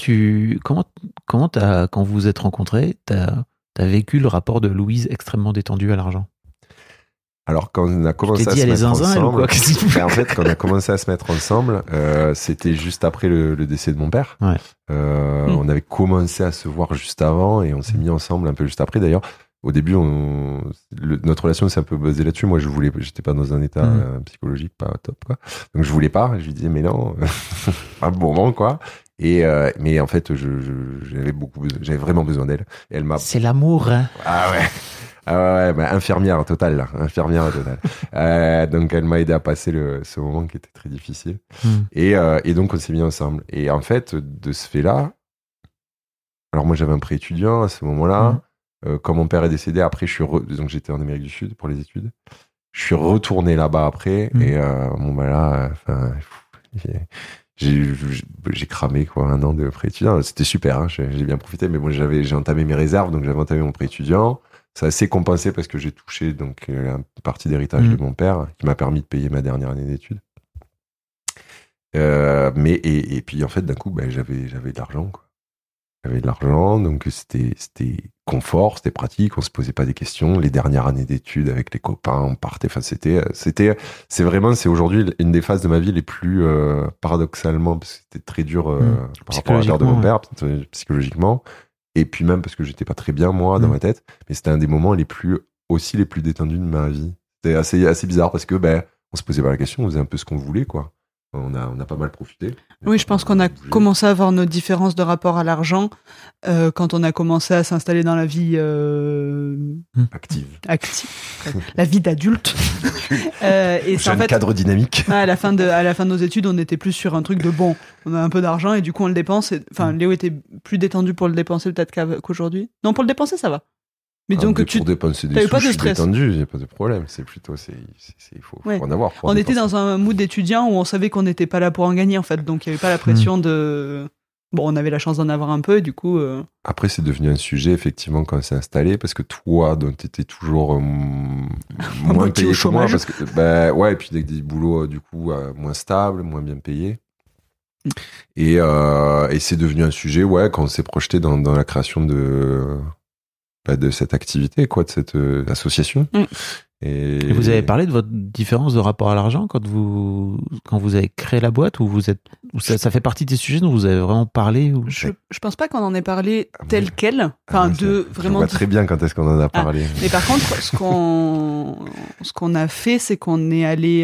S5: vous vous êtes rencontrés, t'as vécu le rapport de Louise extrêmement détendu à l'argent?
S3: Alors, quand on a commencé à se mettre ensemble, en fait, quand on a commencé à se mettre ensemble, c'était juste après le décès de mon père. Ouais. On avait commencé à se voir juste avant et on s'est mis ensemble un peu juste après. D'ailleurs, au début, notre relation s'est un peu basée là-dessus. Moi, j'étais pas dans un état psychologique pas top, quoi. Donc, je voulais pas. Je lui disais, mais non, pas un bon moment, quoi. Mais en fait, j'avais vraiment besoin d'elle. Et elle m'a.
S5: C'est l'amour, hein.
S3: Ah ouais. Ah ouais, infirmière totale, là. Infirmière totale. Donc, elle m'a aidé à passer ce moment qui était très difficile. Et donc, on s'est mis ensemble. Et en fait, de ce fait-là, alors moi, j'avais un prêt étudiant à ce moment-là. Quand mon père est décédé, après, donc j'étais en Amérique du Sud pour les études. Je suis retourné là-bas après et bon bah là, enfin, j'ai cramé quoi 1 an de prêt étudiant. C'était super, hein, j'ai bien profité, mais bon j'ai entamé mes réserves, donc j'avais entamé mon prêt étudiant. Ça a assez compensé parce que j'ai touché donc une partie d'héritage de mon père qui m'a permis de payer ma dernière année d'études. Mais et puis en fait d'un coup bah, j'avais de l'argent quoi. J'avais de l'argent, donc c'était confort, c'était pratique, on se posait pas des questions. Les dernières années d'études avec les copains, on partait. Enfin, c'est aujourd'hui une des phases de ma vie les plus paradoxalement, parce que c'était très dur par rapport à la perte de mon père, psychologiquement, et puis même parce que j'étais pas très bien moi dans ma tête. Mais c'était un des moments les plus détendus de ma vie. C'était assez bizarre parce que on se posait pas la question, on faisait un peu ce qu'on voulait quoi. On a pas mal profité.
S6: Oui, je pense qu'on a commencé à avoir nos différences de rapport à l'argent quand on a commencé à s'installer dans la vie
S3: active,
S6: la vie d'adulte. Et c'est en fait
S3: cadre dynamique.
S6: À la fin de nos études, on était plus sur un truc de bon, on a un peu d'argent et du coup on le dépense. Enfin, Léo était plus détendu pour le dépenser peut-être qu'aujourd'hui. Non, pour le dépenser, ça va. Mais disons que
S3: pour dépenser des sous,
S6: pas de
S3: je suis
S6: stress.
S3: détendu, il n'y a pas de problème. C'est plutôt, il faut en avoir.
S6: On était dans un mood d'étudiant où on savait qu'on n'était pas là pour en gagner en fait, donc il n'y avait pas la pression de. Bon, on avait la chance d'en avoir un peu, et du coup.
S3: Après, c'est devenu un sujet effectivement quand on s'est installé, parce que toi, donc t'étais toujours moins payé que moi, parce que ouais, et puis avec des boulots du coup moins stables, moins bien payés. Et c'est devenu un sujet, ouais, quand on s'est projeté dans la création de cette activité, quoi, de cette association.
S5: Et vous avez parlé de votre différence de rapport à l'argent quand vous avez créé la boîte, ou ça fait partie des sujets dont vous avez vraiment parlé ou...
S6: Je pense pas qu'on en ait parlé tel quel. Enfin,
S3: je vois très bien quand est-ce qu'on en a parlé.
S6: Mais par contre, ce qu'on a fait, c'est qu'on est allé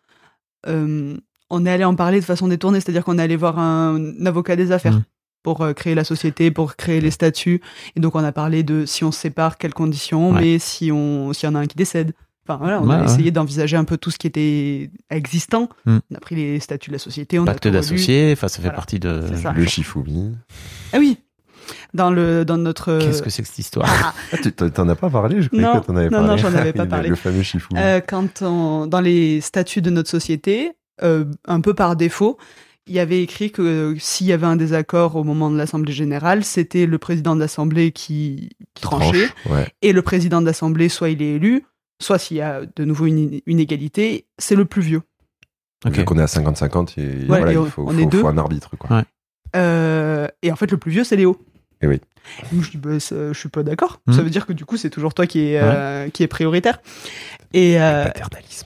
S6: en parler de façon détournée, c'est-à-dire qu'on est allé voir un avocat des affaires. Pour créer la société, pour créer les statuts. Et donc, on a parlé de si on se sépare, quelles conditions, mais s'il y en a un qui décède. Enfin, voilà, on a essayé d'envisager un peu tout ce qui était existant. On a pris les statuts de la société.
S5: Pacte d'associés, enfin, ça fait partie de...
S3: Le Shifumi.
S6: Ah oui, dans notre...
S5: Qu'est-ce que c'est que cette histoire?
S3: Tu t'en as pas parlé? Je croyais que t'en avais parlé.
S6: Non, j'en avais pas parlé.
S3: Le fameux Shifumi.
S6: Dans les statuts de notre société, un peu par défaut, il y avait écrit que s'il y avait un désaccord au moment de l'Assemblée générale, c'était le président de l'Assemblée qui tranchait. Et le président de l'Assemblée, soit il est élu, soit s'il y a de nouveau une égalité, c'est le plus vieux.
S3: Vu qu'on est à 50-50, il faut un arbitre. Quoi.
S6: Et en fait, le plus vieux, c'est Léo.
S3: Et oui.
S6: Et moi, je dis, je suis pas d'accord. Ça veut dire que du coup, c'est toujours toi qui est prioritaire. Et
S3: paternalisme.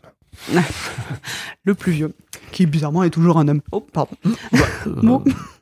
S6: Le plus vieux, qui bizarrement est toujours un homme. Oh, pardon. Bon.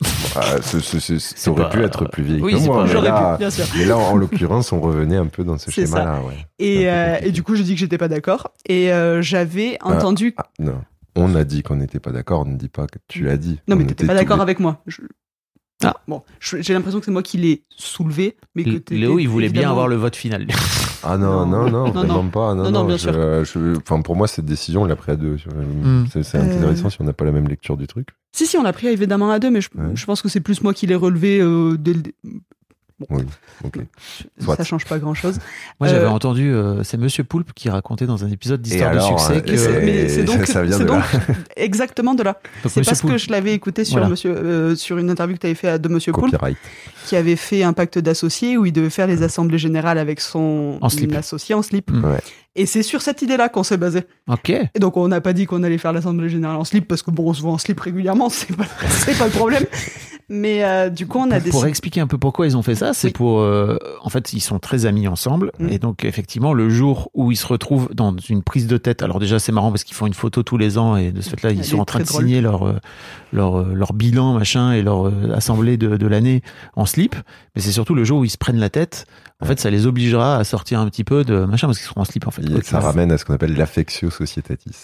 S3: Ça aurait pu être plus vieille que moi.
S6: J'aurais pu, bien sûr.
S3: Mais là, en l'occurrence, on revenait un peu dans ce schéma-là. Ouais.
S6: Et du coup, j'ai dit que j'étais pas d'accord. Et j'avais entendu...
S3: non, on a dit qu'on n'était pas d'accord, on ne dit pas que tu l'as dit.
S6: Non, mais t'étais pas d'accord avec moi. Bon, j'ai l'impression que c'est moi qui l'ai soulevé, mais que
S5: Léo, il voulait bien avoir le vote final.
S3: Ah non, vraiment pas. Non,
S6: bien sûr.
S3: Enfin, pour moi, cette décision, on l'a pris à deux. C'est intéressant si on n'a pas la même lecture du truc.
S6: Si, on l'a pris évidemment à deux, mais je pense que c'est plus moi qui l'ai relevé dès le... Bon.
S3: Oui, ok.
S6: Ça change pas grand-chose.
S5: Moi, j'avais entendu, c'est Monsieur Poulpe qui racontait dans un épisode d'Histoire de succès que...
S3: ça vient de là.
S6: Exactement de là. C'est parce que je l'avais écouté sur sur une interview que tu avais fait de Monsieur Poulpe, qui avait fait un pacte d'associés où il devait faire les assemblées générales avec son associé en slip. Et c'est sur cette idée-là qu'on s'est basé.
S5: Ok.
S6: Et donc, on n'a pas dit qu'on allait faire l'assemblée générale en slip, parce que bon, on se voit en slip régulièrement, c'est pas le problème. Mais du coup, on a décidé...
S5: Pour expliquer un peu pourquoi ils ont fait ça, c'est pour... en fait, ils sont très amis ensemble. Et donc, effectivement, le jour où ils se retrouvent dans une prise de tête... Alors déjà, c'est marrant parce qu'ils font une photo tous les ans et de ce fait-là, ils sont en train de signer leur bilan, machin, et leur assemblée de l'année en slip. Mais c'est surtout le jour où ils se prennent la tête. En fait, ça les obligera à sortir un petit peu de machin parce qu'ils seront en slip, en fait.
S3: Ça ramène à ce qu'on appelle l'affectio societatis.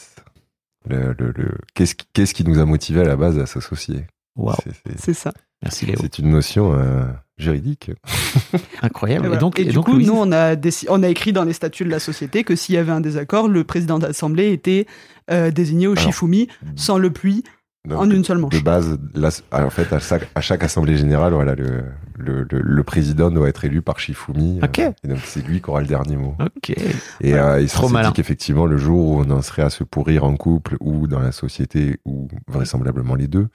S3: Qu'est-ce qui nous a motivés à la base à s'associer?
S5: Wow.
S6: C'est ça.
S5: Merci Léo.
S3: C'est une notion juridique.
S5: Incroyable.
S6: Et du coup, nous, on a écrit dans les statuts de la société que s'il y avait un désaccord, le président d'assemblée était désigné au Shifumi, sans le puits,
S3: Donc,
S6: en une seule manche.
S3: De base, là, en fait, à chaque assemblée générale, voilà, le président doit être élu par Shifumi.
S5: Ok.
S3: Et donc, c'est lui qui aura le dernier mot.
S5: Ok.
S3: Et il
S5: Trop
S3: s'est
S5: malin.
S3: dit qu'effectivement, le jour où on en serait à se pourrir en couple ou dans la société, ou vraisemblablement les deux,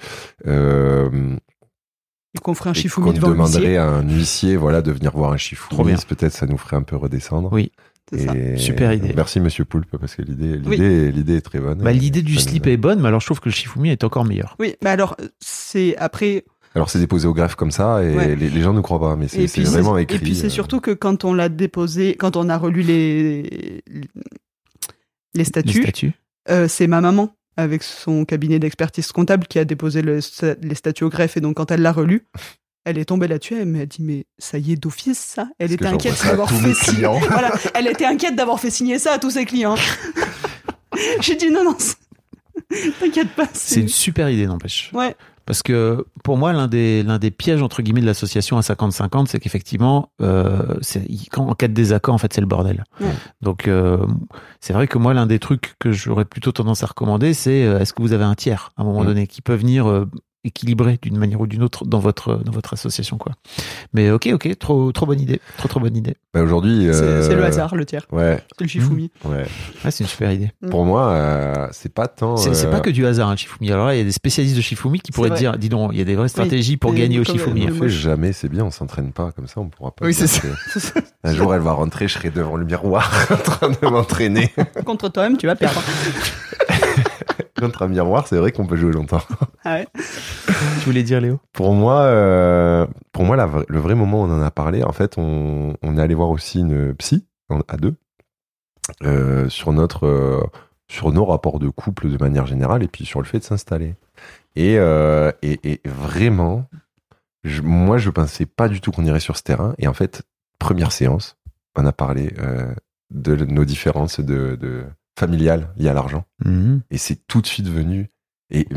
S6: Et qu'on ferait un
S3: et
S6: Shifumi
S3: qu'on
S6: devant l'huissier.
S3: demanderait à un huissier, voilà, de venir voir un
S5: Trop bien.
S3: Shifumi, peut-être ça nous ferait un peu redescendre.
S5: Oui.
S6: C'est ça.
S3: Et
S5: Super idée.
S3: Merci Monsieur Poulpe, parce que l'idée est très bonne.
S5: Bah, l'idée du
S3: Ça nous-
S5: slip est bonne, mais alors je trouve que le Shifumi est encore meilleur.
S6: Oui, mais alors, c'est après.
S3: Alors c'est déposé au greffe comme ça, et
S6: Ouais.
S3: les gens ne croient pas, mais c'est
S6: Et puis
S3: vraiment écrit.
S6: Et puis c'est surtout que quand on l'a déposé, quand on a relu les statuts,
S5: Les statuts.
S6: c'est ma maman avec son cabinet d'expertise comptable qui a déposé les statuts au greffe. Et donc quand elle l'a relu, elle est tombée là-dessus. Elle m'a dit mais ça y est d'office ça. Elle
S3: Parce
S6: était
S3: que
S6: inquiète
S3: j'envoie ça à
S6: d'avoir
S3: tous
S6: fait
S3: mes
S6: signer.
S3: clients.
S6: Voilà, elle était inquiète d'avoir fait signer ça à tous ses clients. J'ai dit non, t'inquiète pas.
S5: C'est une super idée, n'empêche.
S6: Ouais.
S5: Parce que pour moi, l'un des pièges entre guillemets de l'association à 50-50, c'est qu'effectivement, en cas de désaccord, en fait, c'est le bordel.
S6: Ouais.
S5: Donc, c'est vrai que moi, l'un des trucs que j'aurais plutôt tendance à recommander, c'est est-ce que vous avez un tiers à un moment donné qui peut venir équilibrer d'une manière ou d'une autre dans votre association, quoi. Mais ok, trop bonne idée, trop bonne idée.
S3: Bah, aujourd'hui,
S6: C'est le hasard, le tiers.
S3: Ouais,
S6: C'est le Shifumi.
S3: ouais.
S5: Ah, c'est une super idée.
S3: Pour moi, c'est pas tant.
S5: C'est pas que du hasard, hein, Shifumi. Alors là, il y a des spécialistes de Shifumi qui pourraient te
S6: vrai.
S5: dire, dis donc, il y a des vraies stratégies pour
S6: Et
S5: gagner au
S6: comme-
S5: Shifumi.
S3: On
S6: Mais
S3: fait
S6: moi,
S3: jamais, c'est bien, on s'entraîne pas comme ça, on pourra pas.
S5: Oui, c'est
S3: ça. Un jour, elle va rentrer, je serai devant le miroir en train de m'entraîner.
S6: Contre toi-même, tu vas perdre.
S3: Contre un miroir, c'est vrai qu'on peut jouer longtemps.
S6: Ah ouais.
S5: Tu voulais dire, Léo?
S3: Pour moi, le vrai moment où on en a parlé, en fait, on est allé voir aussi une psy à deux sur nos rapports de couple de manière générale, et puis sur le fait de s'installer. Et vraiment, moi, je pensais pas du tout qu'on irait sur ce terrain. Et en fait, première séance, on a parlé de nos différences de familiales liées à l'argent.
S5: Mhm.
S3: Et c'est tout de suite venu. Et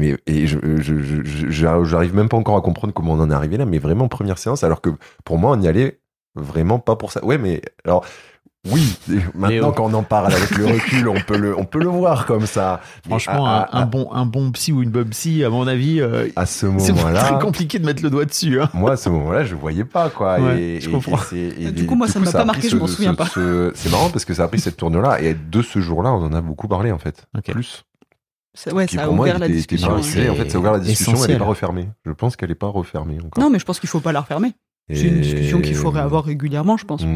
S3: j'arrive même pas encore à comprendre comment on en est arrivé là, mais vraiment première séance, alors que pour moi, on y allait vraiment pas pour ça. Ouais, mais alors, oui, maintenant qu'on en parle avec le recul, on peut le voir comme ça.
S5: Franchement, un bon psy ou une bonne psy, à mon avis,
S3: à ce
S5: c'est
S3: moment-là,
S5: très compliqué de mettre le doigt dessus. Hein.
S3: moi, à ce moment-là, je voyais pas, quoi.
S5: Ouais, je comprends.
S6: Du coup, moi, ça ne m'a pas marqué, je m'en souviens pas.
S3: C'est marrant parce que ça a pris cette tournure-là, et de ce jour-là, on en a beaucoup parlé, en fait.
S5: Ok.
S3: Plus.
S6: Ouais,
S3: Qui
S6: ça a
S3: pour moi
S6: ouvert la
S3: était
S6: discussion.
S3: pas
S5: C'est
S3: en fait, ça a ouvert la discussion, elle
S5: essentiel.
S3: n'est pas refermée. Je pense qu'elle n'est pas refermée encore.
S6: Non, mais je pense qu'il faut pas la refermer. C'est une discussion qu'il faudrait avoir régulièrement, je pense.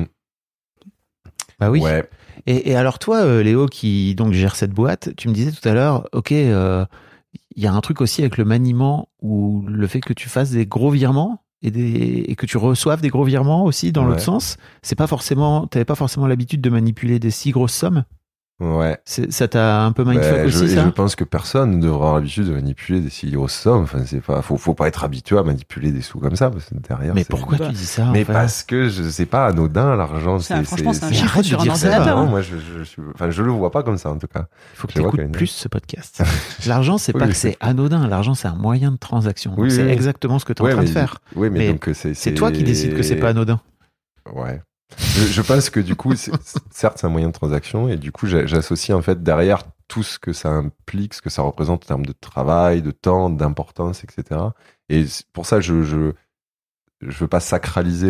S5: Bah oui.
S3: Ouais.
S5: Et alors toi, Léo, qui donc gère cette boîte, tu me disais tout à l'heure, ok, il y a un truc aussi avec le maniement ou le fait que tu fasses des gros virements et que tu reçoives des gros virements aussi dans l'autre sens. T'avais pas forcément l'habitude de manipuler des si grosses sommes.
S3: Ouais.
S5: Ça t'a un peu mindfuck aussi,
S3: je
S5: ça?
S3: pense que personne ne devra avoir l'habitude de manipuler des si grosses sommes. Enfin, faut pas être habitué à manipuler des sous comme ça, parce que derrière.
S5: Mais pourquoi tu dis ça?
S3: Mais
S5: en fait
S3: parce que c'est pas anodin, l'argent.
S6: Franchement, c'est un
S5: c'est-
S6: chiffre
S5: arrête
S6: sur
S5: de
S6: un
S5: dire ça,
S6: ordinateur.
S3: Non,
S6: hein.
S3: moi, je le vois pas comme ça, en tout cas.
S5: Il faut que
S3: Je vois
S5: tu
S3: qu'il y a
S5: écoutes
S3: une-
S5: plus ce podcast. L'argent, c'est
S3: Oui,
S5: pas
S3: oui,
S5: que c'est anodin. L'argent, c'est un moyen de transaction. Donc
S3: Oui,
S5: c'est
S3: oui.
S5: exactement ce que tu es en train de faire.
S3: Oui, mais
S5: Mais
S3: donc
S5: C'est toi qui décides que c'est pas anodin.
S3: Ouais. Je pense que du coup, certes, c'est un moyen de transaction, et du coup, j'associe en fait derrière tout ce que ça implique, ce que ça représente en termes de travail, de temps, d'importance, etc. Et pour ça, je veux pas sacraliser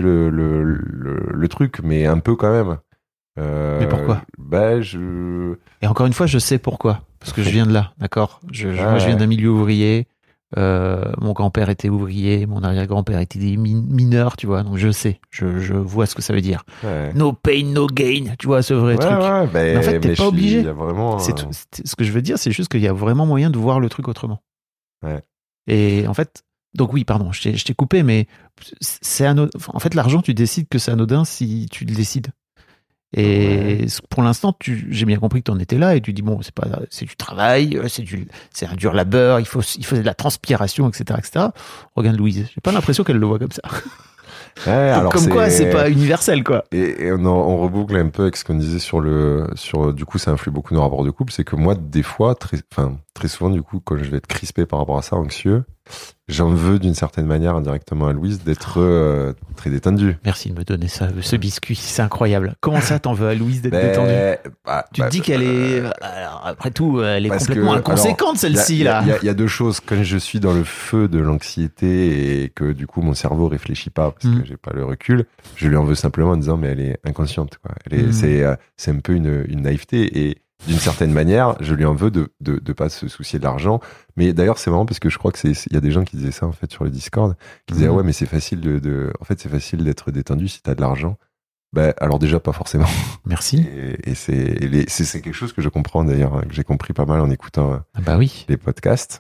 S3: le truc, mais un peu quand même.
S5: Mais pourquoi? Et encore une fois, je sais pourquoi. Parce que je viens de là, d'accord? Moi, je viens d'un milieu ouvrier. Mon grand-père était ouvrier, mon arrière-grand-père était des mineurs, tu vois. Donc je sais, je vois ce que ça veut dire.
S3: Ouais.
S5: No pain, no gain, tu vois, ce vrai truc.
S3: Ouais,
S5: Mais en fait, t'es pas obligé.
S3: Il y a vraiment.
S5: Ce que je veux dire, c'est juste qu'il y a vraiment moyen de voir le truc autrement.
S3: Ouais.
S5: Et en fait, donc oui, pardon, je t'ai coupé, mais c'est anodin. En fait, l'argent, tu décides que c'est anodin si tu le décides. Et pour l'instant, j'ai bien compris que tu en étais là et tu dis bon, c'est du travail, c'est un dur labeur, il faut de la transpiration, etc., etc. Regarde Louise, j'ai pas l'impression qu'elle le voit comme ça.
S3: Ouais, alors
S5: Comme quoi, c'est pas universel, quoi.
S3: Et on reboucle un peu avec ce qu'on disait sur du coup, ça influe beaucoup nos rapports de couple. C'est que moi, des fois, très souvent, du coup, quand je vais être crispé par rapport à ça, anxieux, j'en veux d'une certaine manière indirectement à Louise d'être très détendue.
S5: Merci de me donner ça, ce biscuit, c'est incroyable. Comment ça, t'en veux à Louise d'être détendue? Tu te dis qu'elle est... Alors, après tout, elle est complètement inconséquente, celle-ci, là.
S3: Il y a deux choses. Quand je suis dans le feu de l'anxiété et que du coup mon cerveau réfléchit pas parce que j'ai pas le recul, je lui en veux simplement en disant mais elle est inconsciente, quoi. C'est un peu une naïveté et d'une certaine manière, je lui en veux de pas se soucier de l'argent. Mais d'ailleurs, c'est marrant parce que je crois que il y a des gens qui disaient ça en fait sur le Discord, qui disaient ouais mais c'est facile en fait c'est facile d'être détendu si t'as de l'argent. Ben alors déjà pas forcément.
S5: Merci.
S3: Et c'est quelque chose que je comprends d'ailleurs, que j'ai compris pas mal en écoutant les podcasts.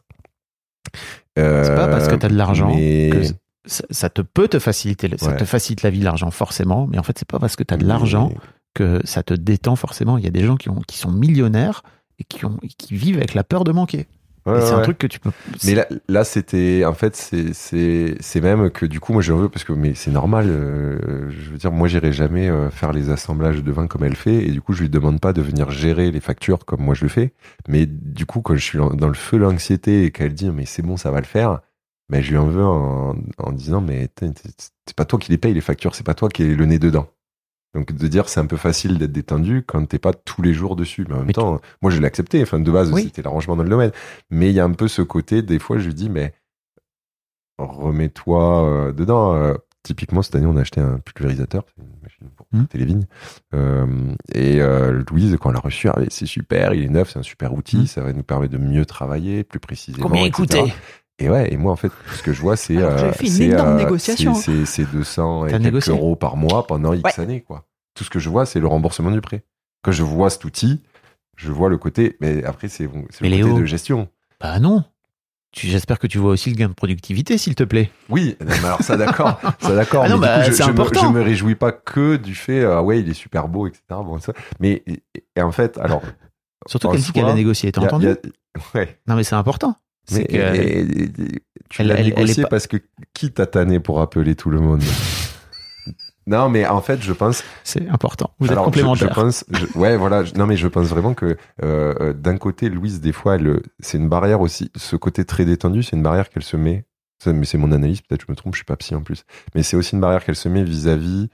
S5: C'est pas parce que t'as de l'argent que ça peut te faciliter, ça te facilite la vie, l'argent forcément. Mais en fait, c'est pas parce que t'as de l'argent que ça te détend forcément. Il y a des gens qui sont millionnaires et qui vivent avec la peur de manquer. Ouais, c'est un truc que tu peux.
S3: Mais là, c'était, en fait, c'est même que du coup, moi, j'en veux parce que, mais c'est normal. Je veux dire, moi, j'irai jamais faire les assemblages de vin comme elle fait, et du coup, je lui demande pas de venir gérer les factures comme moi je le fais. Mais du coup, quand je suis dans le feu de l'anxiété et qu'elle dit, mais c'est bon, ça va le faire, ben je lui en veux en disant, mais c'est pas toi qui les payes les factures, c'est pas toi qui es le nez dedans. Donc de dire c'est un peu facile d'être détendu quand t'es pas tous les jours dessus. Mais en même temps, moi je l'ai accepté. Enfin de base c'était l'arrangement dans le domaine. Mais il y a un peu ce côté. Des fois je lui dis mais remets-toi dedans. Typiquement cette année on a acheté un pulvérisateur, c'est une machine pour planter les vignes. Et Louise quand elle l'a reçu, c'est super, il est neuf, c'est un super outil, ça va nous permettre de mieux travailler, plus précisément.
S5: Combien écouter?
S3: Et moi, en fait, ce que je vois, c'est
S6: une énorme négociation.
S3: C'est 200 et quelques euros par mois pendant X années, quoi. Tout ce que je vois, c'est le remboursement du prêt. Quand je vois cet outil, je vois le côté, mais après, c'est le côté de gestion.
S5: Bah non. J'espère que tu vois aussi le gain de productivité, s'il te plaît.
S3: Oui, mais alors ça, d'accord. Ah
S5: non,
S3: mais
S5: c'est important.
S3: Je me réjouis pas que du fait, il est super beau, etc. Bon, ça. Mais, et en fait, alors.
S5: Surtout qu'elle dit qu'elle a négocié, t'as entendu?
S3: Ouais.
S5: Non, mais c'est important.
S3: Mais tu l'as négocié parce que qui t'a tanné pour appeler tout le monde? Non, mais en fait, je pense.
S5: C'est important. Vous êtes complémentaires.
S3: Je pense. Non, mais je pense vraiment que d'un côté, Louise, des fois, c'est une barrière aussi. Ce côté très détendu, c'est une barrière qu'elle se met. Mais c'est mon analyse. Peut-être je me trompe. Je suis pas psy en plus. Mais c'est aussi une barrière qu'elle se met vis-à-vis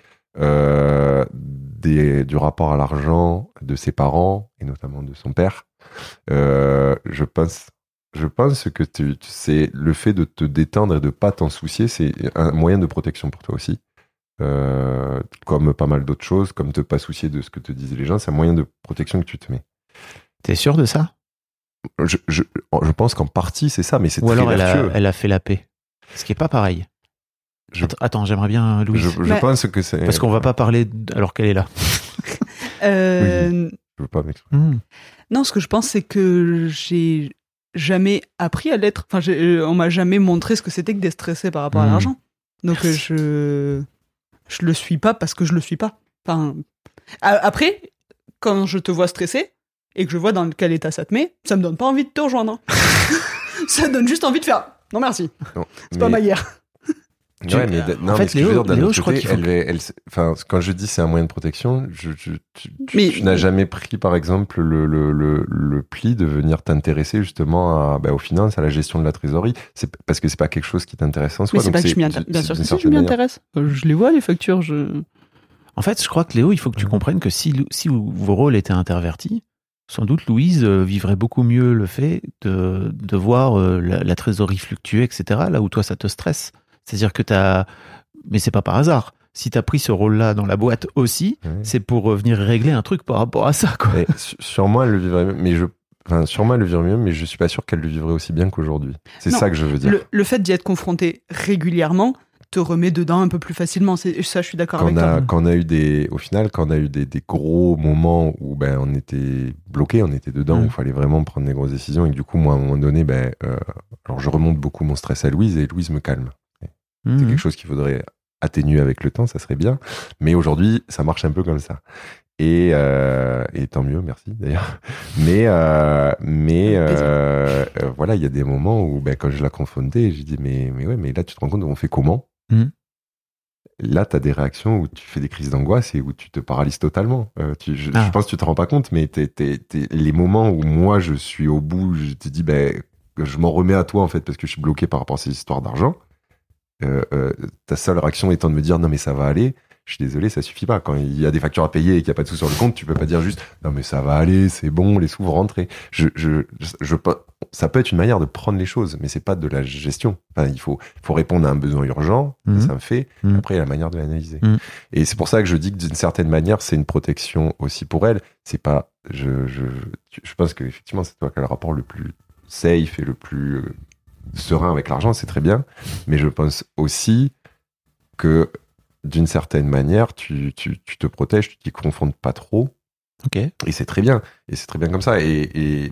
S3: du rapport à l'argent de ses parents et notamment de son père. Je pense que c'est le fait de te détendre et de pas t'en soucier, c'est un moyen de protection pour toi aussi. Comme pas mal d'autres choses, comme te pas soucier de ce que te disent les gens, c'est un moyen de protection que tu te mets.
S5: T'es sûr de ça?
S3: Je pense qu'en partie c'est ça, mais c'est
S5: ou
S3: très
S5: alors
S3: vertueux.
S5: Elle a fait la paix, ce qui est pas pareil. Attends, j'aimerais bien Louise.
S3: Je pense que c'est
S5: parce qu'on va pas parler alors qu'elle est là.
S3: Oui, je veux pas m'exprimer.
S6: Non, ce que je pense, c'est que j'ai jamais appris à l'être. Enfin, on m'a jamais montré ce que c'était que d'être stressé par rapport à l'argent. Donc je le suis pas parce que je le suis pas. Enfin, après, quand je te vois stressé et que je vois dans quel état ça te met, ça me donne pas envie de te rejoindre. Ça donne juste envie de faire non merci. Non, c'est pas ma guerre.
S3: Ouais, mais
S5: en fait, Léo, je crois qu'il faut
S3: quand je dis c'est un moyen de protection, tu n'as jamais pris, par exemple, le pli de venir t'intéresser justement aux finances, à la gestion de la trésorerie. C'est parce que c'est pas quelque chose qui t'intéresse en soi.
S6: Mais c'est pas que je m'y intéresse. Bien sûr, si je m'y intéresse. Je les vois, les factures.
S5: En fait, je crois que Léo, il faut que tu comprennes que si vos rôles étaient intervertis, sans doute Louise vivrait beaucoup mieux le fait de voir la trésorerie fluctuer, etc. Là où toi, ça te stresse. C'est-à-dire que mais c'est pas par hasard. Si t'as pris ce rôle-là dans la boîte aussi, c'est pour venir régler un truc par rapport à ça, quoi.
S3: Sûrement, elle le vivrait mieux, mais je suis pas sûr qu'elle le vivrait aussi bien qu'aujourd'hui. C'est ça que je veux dire.
S6: Le fait d'y être confronté régulièrement te remet dedans un peu plus facilement. Ça, je suis d'accord avec toi.
S3: Quand on a eu des gros moments où on était bloqué, on était dedans, où il fallait vraiment prendre des grosses décisions, et que du coup, moi, à un moment donné, alors je remonte beaucoup mon stress à Louise, et Louise me calme. C'est quelque chose qu'il faudrait atténuer avec le temps, ça serait bien. Mais aujourd'hui, ça marche un peu comme ça. Et tant mieux, merci d'ailleurs. Mais voilà, il y a des moments où quand je la confrontais, je dis mais là tu te rends compte on fait comment? Là, tu as des réactions où tu fais des crises d'angoisse et où tu te paralyses totalement. Je pense que tu te rends pas compte, mais les moments où moi je suis au bout, je te dis je m'en remets à toi en fait parce que je suis bloqué par rapport à ces histoires d'argent. Ta seule réaction étant de me dire non mais ça va aller. Je suis désolé, ça suffit pas. Quand il y a des factures à payer et qu'il n'y a pas de sous sur le compte, tu peux pas dire juste non mais ça va aller, c'est bon, les sous vont rentrer. Ça peut être une manière de prendre les choses, mais c'est pas de la gestion. Enfin, il faut répondre à un besoin urgent, ça me fait. Après, il y a la manière de l'analyser. Et c'est pour ça que je dis que d'une certaine manière, c'est une protection aussi pour elle. C'est pas, je pense que effectivement, c'est toi qui as le rapport le plus safe et le plus serein avec l'argent, c'est très bien. Mais je pense aussi que d'une certaine manière, tu te protèges, tu t'y confrontes pas trop.
S5: Ok.
S3: Et c'est très bien. Et c'est très bien comme ça. Et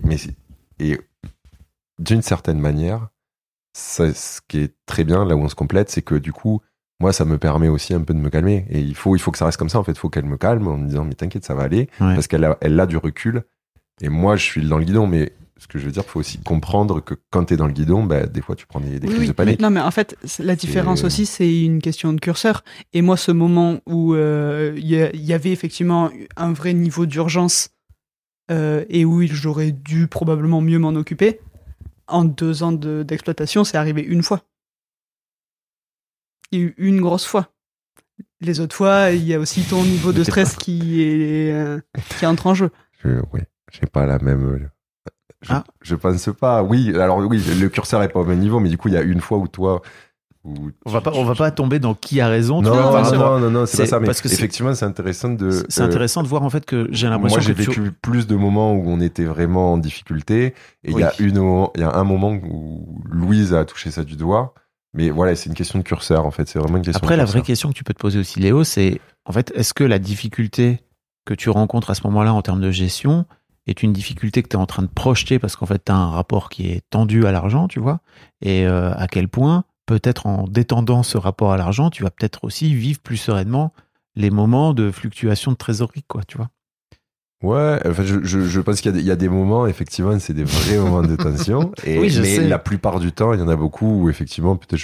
S3: d'une certaine manière, ça, ce qui est très bien, là où on se complète, c'est que du coup, moi, ça me permet aussi un peu de me calmer. Et il faut que ça reste comme ça, en fait. Il faut qu'elle me calme en me disant, mais t'inquiète, ça va aller.
S5: Ouais.
S3: Parce qu'elle a du recul. Et moi, je suis dans le guidon. Mais ce que je veux dire, il faut aussi comprendre que quand t'es dans le guidon, des fois, tu prends des crises de panique.
S6: Non, mais en fait, la différence aussi, c'est une question de curseur. Et moi, ce moment où il y avait effectivement un vrai niveau d'urgence et où j'aurais dû probablement mieux m'en occuper, en 2 ans d'exploitation, c'est arrivé une fois. Il y a eu une grosse fois. Les autres fois, il y a aussi ton niveau de stress qui entre en jeu.
S3: Oui, j'ai pas la même... Je pense pas. Oui, alors oui, le curseur est pas au même niveau, mais du coup, il y a une fois où toi...
S5: On va pas tomber dans qui a raison.
S3: Non, c'est pas ça. Mais parce que effectivement, c'est intéressant de...
S5: C'est intéressant de voir en fait que j'ai l'impression
S3: moi, j'ai vécu plus de moments où on était vraiment en difficulté. Et il y a un moment où Louise a touché ça du doigt. Mais voilà, c'est une question de curseur, en fait. C'est vraiment une question
S5: Après,
S3: de
S5: la
S3: curseur.
S5: vraie question que tu peux te poser aussi, Léo, c'est en fait, est-ce que la difficulté que tu rencontres à ce moment-là en termes de gestion est une difficulté que tu es en train de projeter parce qu'en fait, tu as un rapport qui est tendu à l'argent, tu vois, et à quel point, peut-être en détendant ce rapport à l'argent, tu vas peut-être aussi vivre plus sereinement les moments de fluctuation de trésorerie, quoi, tu vois.
S3: Ouais, enfin, je pense qu'il y a des moments, effectivement, c'est des vrais moments de tension. Et,
S5: oui,
S3: mais
S5: sais.
S3: La plupart du temps, il y en a beaucoup où, effectivement, peut-être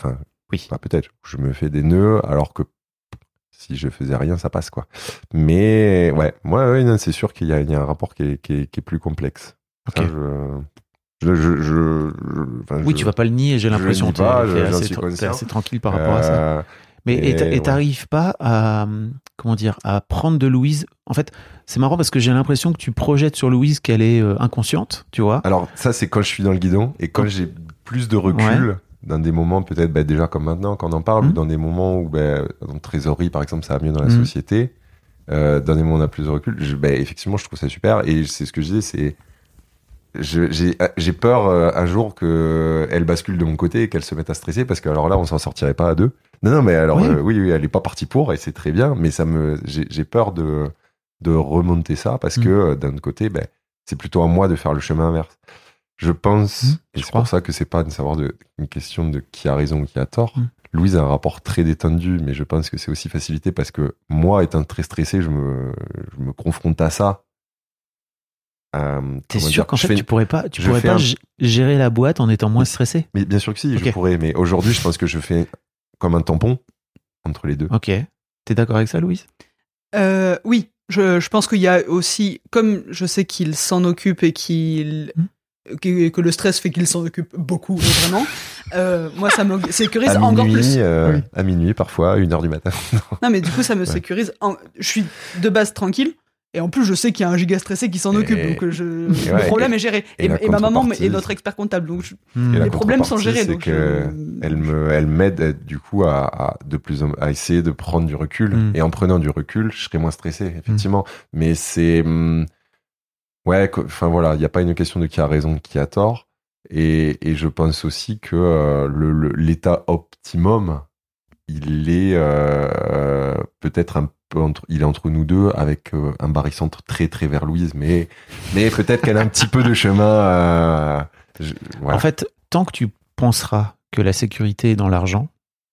S3: je me fais des nœuds, alors que si je faisais rien, ça passe, quoi. Mais, ouais, non, c'est sûr qu'il y a un rapport qui est plus complexe.
S5: Ok.
S3: Ça,
S5: Tu vas pas le nier, j'ai l'impression que t'es assez tranquille par rapport à ça. Mais t'arrives pas à, à prendre de Louise. En fait, c'est marrant parce que j'ai l'impression que tu projettes sur Louise qu'elle est inconsciente, tu vois.
S3: Alors, ça, c'est quand je suis dans le guidon et quand j'ai plus de recul, dans des moments peut-être déjà comme maintenant, quand on en parle, ou dans des moments où, dans trésorerie, par exemple, ça va mieux dans la société, dans des moments où on a plus de recul, effectivement, je trouve ça super. Et c'est ce que je disais, c'est j'ai peur un jour qu'elle bascule de mon côté et qu'elle se mette à stresser parce que alors là on s'en sortirait pas à deux. Non mais alors oui, elle est pas partie pour et c'est très bien, mais j'ai peur de remonter ça parce que d'un autre côté c'est plutôt à moi de faire le chemin inverse. Je pense et c'est pour ça que c'est pas une question de qui a raison ou qui a tort. Louise a un rapport très détendu, mais je pense que c'est aussi facilité parce que moi étant très stressé, je me confronte à ça.
S5: T'es sûr qu'en fait tu pourrais pas gérer la boîte en étant moins stressé?
S3: Mais bien sûr que si, je pourrais. Mais aujourd'hui, je pense que je fais comme un tampon entre les deux.
S5: Ok. T'es d'accord avec ça, Louise?
S6: Oui. Je pense qu'il y a aussi, comme je sais qu'il s'en occupe et que le stress fait qu'il s'en occupe beaucoup, vraiment. Moi, ça me sécurise encore plus.
S3: À minuit, parfois, 1h du matin.
S6: Non, mais du coup, ça me sécurise. Je suis de base tranquille. Et en plus, je sais qu'il y a un giga stressé qui s'en occupe, donc le problème est géré. Et ma maman est notre expert comptable, donc les problèmes sont gérés. Donc
S3: elle m'aide du coup à essayer de prendre du recul. Et en prenant du recul, je serai moins stressé, effectivement. Mais c'est enfin voilà, il n'y a pas une question de qui a raison, qui a tort. Et je pense aussi que l'état optimum, il est peut-être un peu il est entre nous deux avec un barycentre très très vers Louise, mais peut-être qu'elle a un petit peu de chemin. Voilà.
S5: En fait, tant que tu penseras que la sécurité est dans l'argent,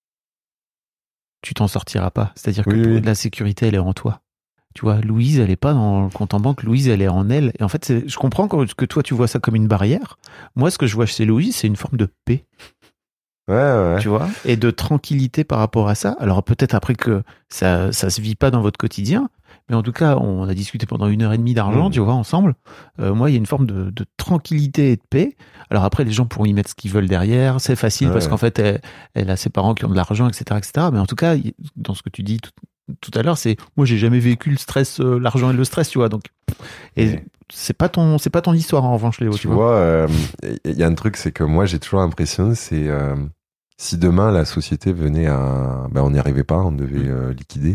S5: tu t'en sortiras pas. C'est-à-dire que la sécurité, elle est en toi. Tu vois, Louise, elle est pas dans le compte en banque. Louise, elle est en elle. Et en fait, je comprends que toi, tu vois ça comme une barrière. Moi, ce que je vois chez Louise, c'est une forme de paix.
S3: Ouais.
S5: Tu vois, et de tranquillité par rapport à ça. Alors peut-être après que ça se vit pas dans votre quotidien, Mais en tout cas, on a discuté pendant 1h30 d'argent, tu vois, ensemble. Moi, il y a une forme de tranquillité et de paix. Alors après, les gens pourront y mettre ce qu'ils veulent derrière. C'est facile parce qu'en fait, elle a ses parents qui ont de l'argent, etc., etc. Mais en tout cas, dans ce que tu dis tout à l'heure, c'est moi, j'ai jamais vécu le stress, l'argent et le stress, tu vois. Donc, c'est pas ton histoire en revanche, Léo.
S3: Tu vois, il y a un truc, c'est que moi, j'ai toujours l'impression, c'est si demain la société venait à, on n'y arrivait pas, on devait liquider.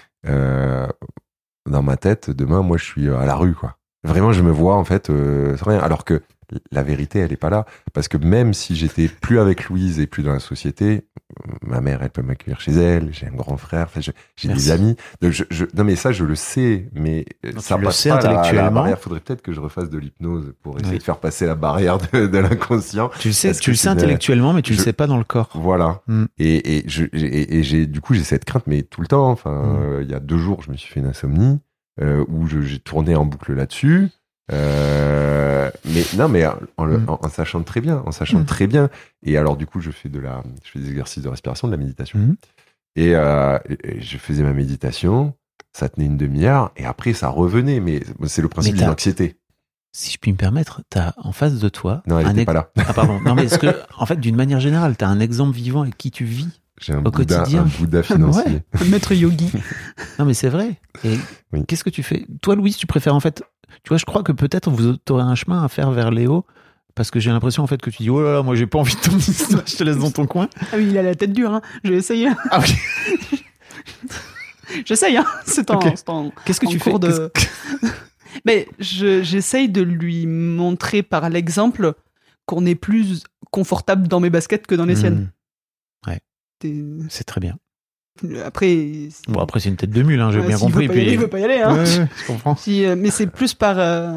S3: Dans ma tête, demain, moi, je suis à la rue, quoi. Vraiment, je me vois, en fait, sans rien. Alors que la vérité, elle est pas là. Parce que même si j'étais plus avec Louise et plus dans la société, ma mère, elle peut m'accueillir chez elle, j'ai un grand frère, j'ai des amis. Donc non, mais ça, je le sais, mais
S5: donc
S3: ça passe
S5: sais
S3: pas
S5: intellectuellement.
S3: la barrière. Faudrait peut-être que je refasse de l'hypnose pour essayer de faire passer la barrière de l'inconscient.
S5: Tu le sais intellectuellement, mais tu le sais pas dans le corps.
S3: Voilà. Et j'ai, du coup, j'ai cette crainte, mais tout le temps. Enfin, il y a 2 jours, je me suis fait une insomnie, où j'ai tourné en boucle là-dessus. Mais en sachant très bien, très bien. Et alors du coup, je fais des exercices de respiration, de la méditation. Et je faisais ma méditation, ça tenait une demi-heure, et après ça revenait. Mais c'est le principe d'une anxiété.
S5: Si je puis me permettre, t'as en face de toi.
S3: Non, elle n'était pas là.
S5: Ah pardon. Non, mais est-ce que, en fait, d'une manière générale, t'as un exemple vivant avec qui tu vis.
S3: J'ai un
S5: au quotidien.
S3: Un Bouddha financier.
S6: Ouais, maître yogi.
S5: Non, mais c'est vrai. Et qu'est-ce que tu fais? Toi, Louise, tu préfères en fait. Tu vois, je crois que peut-être vous aurez un chemin à faire vers Léo. Parce que j'ai l'impression en fait que tu dis oh là là, moi j'ai pas envie de ton histoire, je te laisse dans ton coin.
S6: Ah oui, il a la tête dure, hein. Je vais essayer.
S5: Ah oui.
S6: J'essaye, hein.
S5: Qu'est-ce que tu fais
S6: Mais j'essaye de lui montrer par l'exemple qu'on est plus confortable dans mes baskets que dans les siennes.
S5: Ouais. C'est très bien.
S6: Après,
S5: c'est une tête de mule, hein, j'ai bien compris.
S6: Il veut pas y aller, hein.
S5: Ouais, je comprends.
S6: Mais c'est plus par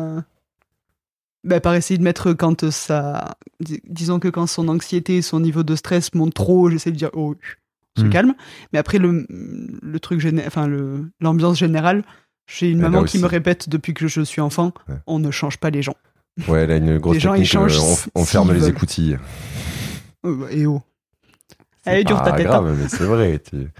S6: essayer de mettre quand ça, disons que quand son anxiété, son niveau de stress monte trop, j'essaie de dire oh, se calme. Mais après le truc l'ambiance générale, j'ai une maman qui me répète depuis que je suis enfant, on ne change pas les gens.
S3: Ouais, elle a une grosse technique, on ferme les écoutilles.
S6: Et oh. Elle est dure ta tête.
S3: Grave, mais c'est vrai.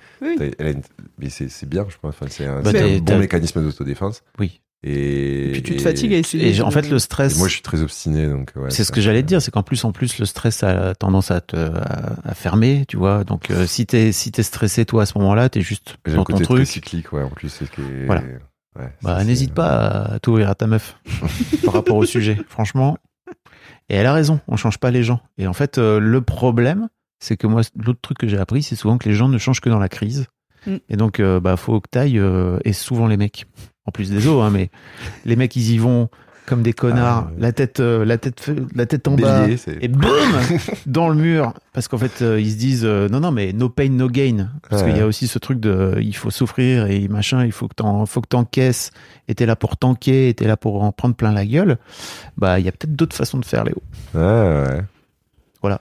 S3: Mais c'est bien, je pense. Enfin, c'est un bon mécanisme d'autodéfense.
S5: Oui.
S3: Et
S6: puis tu te fatigues à essayer.
S5: Et en fait, le stress.
S3: Et moi, je suis très obstiné, donc. Ouais,
S5: c'est ce que j'allais te dire, c'est qu'en plus, le stress a tendance à fermer, tu vois. Donc, si t'es stressé, toi, à ce moment-là, t'es juste dans ton truc.
S3: C'est cyclique, ouais. En plus, c'est que.
S5: Voilà. Ouais, n'hésite pas à t'ouvrir à ta meuf par rapport au sujet, franchement. Et elle a raison, on change pas les gens. Et en fait, le problème, c'est que moi, l'autre truc que j'ai appris, c'est souvent que les gens ne changent que dans la crise. Et donc, faut que t'ailles, et souvent les mecs, en plus des autres, hein, mais les mecs, ils y vont comme des connards, la tête en bas, et boum, dans le mur. Parce qu'en fait, ils se disent, non, mais no pain, no gain. Parce qu'il y a aussi ce truc de, il faut souffrir et machin, il faut que t'encaisses, et t'es là pour tanker, et t'es là pour en prendre plein la gueule. Il y a peut-être d'autres façons de faire, Léo.
S3: Ouais.
S5: Voilà.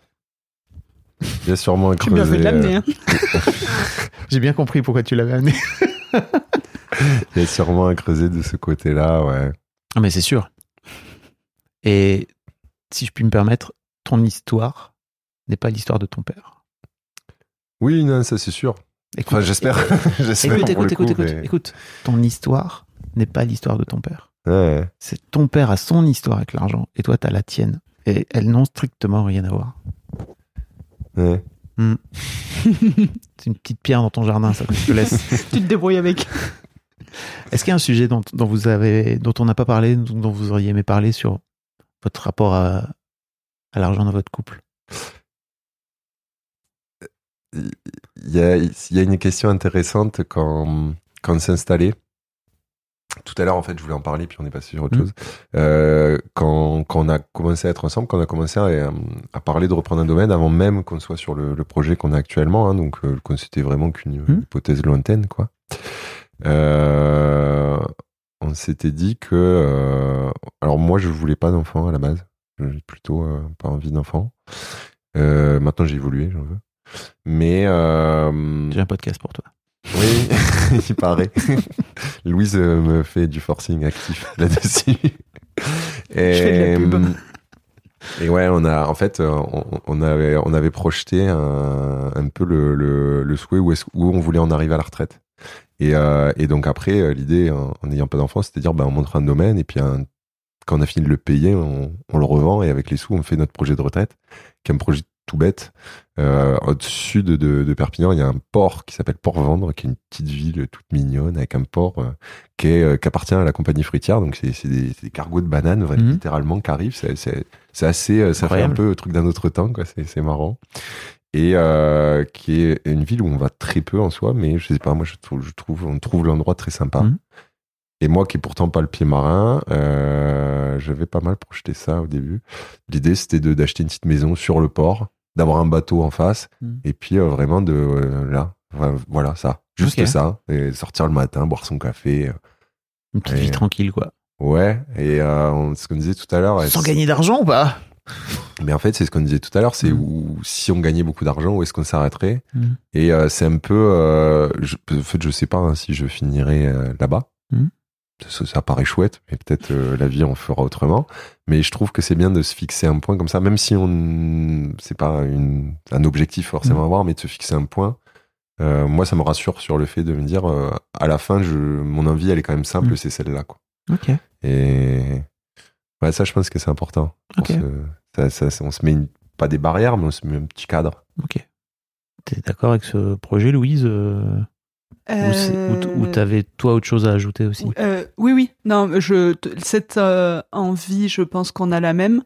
S3: Il y a sûrement un creuset.
S6: J'ai bien fait de l'amener, hein.
S5: J'ai bien compris pourquoi tu l'avais amené.
S3: Il y a sûrement un creuset de ce côté-là, ouais.
S5: Ah, mais c'est sûr. Et si je puis me permettre, ton histoire n'est pas l'histoire de ton père.
S3: Oui, non, ça c'est sûr.
S5: Écoute,
S3: enfin, j'espère.
S5: Écoute. Ton histoire n'est pas l'histoire de ton père.
S3: Ouais.
S5: C'est ton père a son histoire avec l'argent et toi t'as la tienne. Et elles n'ont strictement rien à voir.
S3: Ouais.
S5: C'est une petite pierre dans ton jardin, ça que je te laisse.
S6: Tu te débrouilles avec.
S5: Est-ce qu'il y a un sujet dont on n'a pas parlé, dont vous auriez aimé parler sur votre rapport à l'argent dans votre couple?
S3: Il y a une question intéressante quand on s'est installé. Tout à l'heure, en fait, je voulais en parler, puis on est passé sur autre chose. Quand on a commencé à être ensemble, quand on a commencé à parler de reprendre un domaine, avant même qu'on soit sur le projet qu'on a actuellement, hein, donc qu'on c'était vraiment qu'une hypothèse lointaine, quoi. On s'était dit que... alors moi, je voulais pas d'enfant à la base. J'ai plutôt pas envie d'enfant. Maintenant, j'ai évolué, j'en veux. Mais...
S5: J'ai un podcast pour toi.
S3: Oui, il paraît. Louise me fait du forcing actif là-dessus.
S6: Je fais de la pub.
S3: Et ouais, on avait projeté un peu le souhait où on voulait en arriver à la retraite. Et donc après, l'idée, en n'ayant pas d'enfant, c'était de dire, on montre un domaine, et puis quand on a fini de le payer, on le revend, et avec les sous, on fait notre projet de retraite, qui est un projet tout bête. Au-dessus de Perpignan, il y a un port qui s'appelle Port-Vendre, qui est une petite ville toute mignonne, avec un port qui appartient à la compagnie fruitière. Donc c'est des cargos de bananes, littéralement, qui arrivent. C'est assez, ça fait un peu truc d'un autre temps, quoi. C'est marrant. Et qui est une ville où on va très peu en soi, mais je sais pas, moi on trouve l'endroit très sympa. Et moi qui ai pourtant pas le pied marin, j'avais pas mal projeté ça au début. L'idée c'était d'acheter une petite maison sur le port, d'avoir un bateau en face, et puis vraiment voilà ça, juste ça, et sortir le matin, boire son café.
S5: Une petite vie tranquille, quoi.
S3: Ouais, et ce qu'on disait tout à l'heure.
S5: Sans gagner d'argent ou pas?
S3: Mais en fait, c'est ce qu'on disait tout à l'heure, c'est où, si on gagnait beaucoup d'argent, où est-ce qu'on s'arrêterait? Et c'est un peu... en fait, je sais pas si je finirai là-bas. Ça paraît chouette, mais peut-être la vie en fera autrement. Mais je trouve que c'est bien de se fixer un point comme ça, même si c'est pas un objectif forcément à avoir, mais de se fixer un point. Moi, ça me rassure sur le fait de me dire, à la fin, mon envie, elle est quand même simple, c'est celle-là, quoi.
S5: Ok.
S3: Et ouais, ça, je pense que c'est important.
S5: Ok.
S3: On se met pas des barrières, mais on se met un petit cadre.
S5: Ok. T'es d'accord avec ce projet, Louise Ou t'avais, toi, autre chose à ajouter aussi?
S6: Oui. Non, cette envie, je pense qu'on a la même.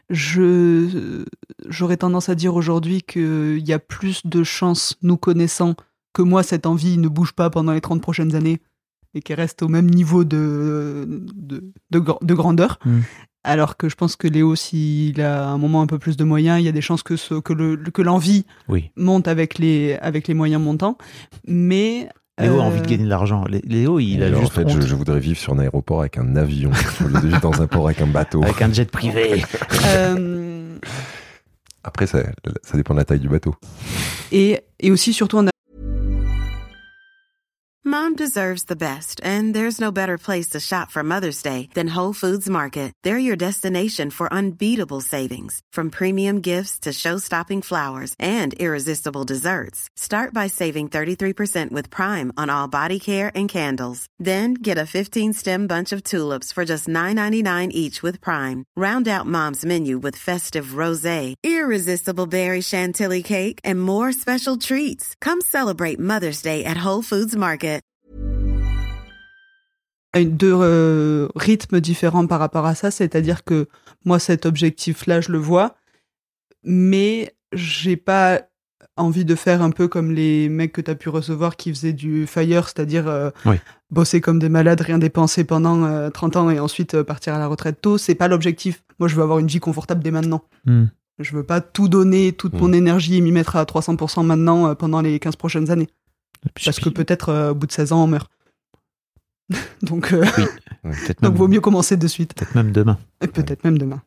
S6: J'aurais tendance à dire aujourd'hui qu'il y a plus de chances, nous connaissant, que moi, cette envie ne bouge pas pendant les 30 prochaines années et qu'elle reste au même niveau de grandeur. Alors que je pense que Léo, s'il a un moment un peu plus de moyens, il y a des chances que l'envie monte avec les moyens montants. Mais
S5: Léo a envie de gagner de l'argent. Léo, il a juste
S3: en fait, je voudrais vivre sur un aéroport avec un avion, au lieu de vivre dans un port avec un bateau.
S5: Avec un jet privé.
S3: Après, ça dépend de la taille du bateau.
S6: Et aussi, surtout, on a...
S8: Mom deserves the best, and there's no better place to shop for Mother's Day than Whole Foods Market. They're your destination for unbeatable savings, from premium gifts to show-stopping flowers and irresistible desserts. Start by saving 33% with Prime on all body care and candles. Then get a 15-stem bunch of tulips for just $9.99 each with Prime. Round out Mom's menu with festive rosé, irresistible berry chantilly cake, and more special treats. Come celebrate Mother's Day at Whole Foods Market.
S6: Deux rythmes différents par rapport à ça, c'est-à-dire que moi, cet objectif-là, je le vois, mais j'ai pas envie de faire un peu comme les mecs que t'as pu recevoir qui faisaient du FIRE, c'est-à-dire bosser comme des malades, rien dépenser pendant 30 ans et ensuite partir à la retraite tôt. C'est pas l'objectif. Moi, je veux avoir une vie confortable dès maintenant. Je veux pas tout donner, toute mon énergie et m'y mettre à 300% maintenant pendant les 15 prochaines années. Parce que peut-être au bout de 16 ans, on meurt. Donc, donc vaut mieux commencer de suite.
S5: Peut-être même demain.
S6: Et peut-être même demain.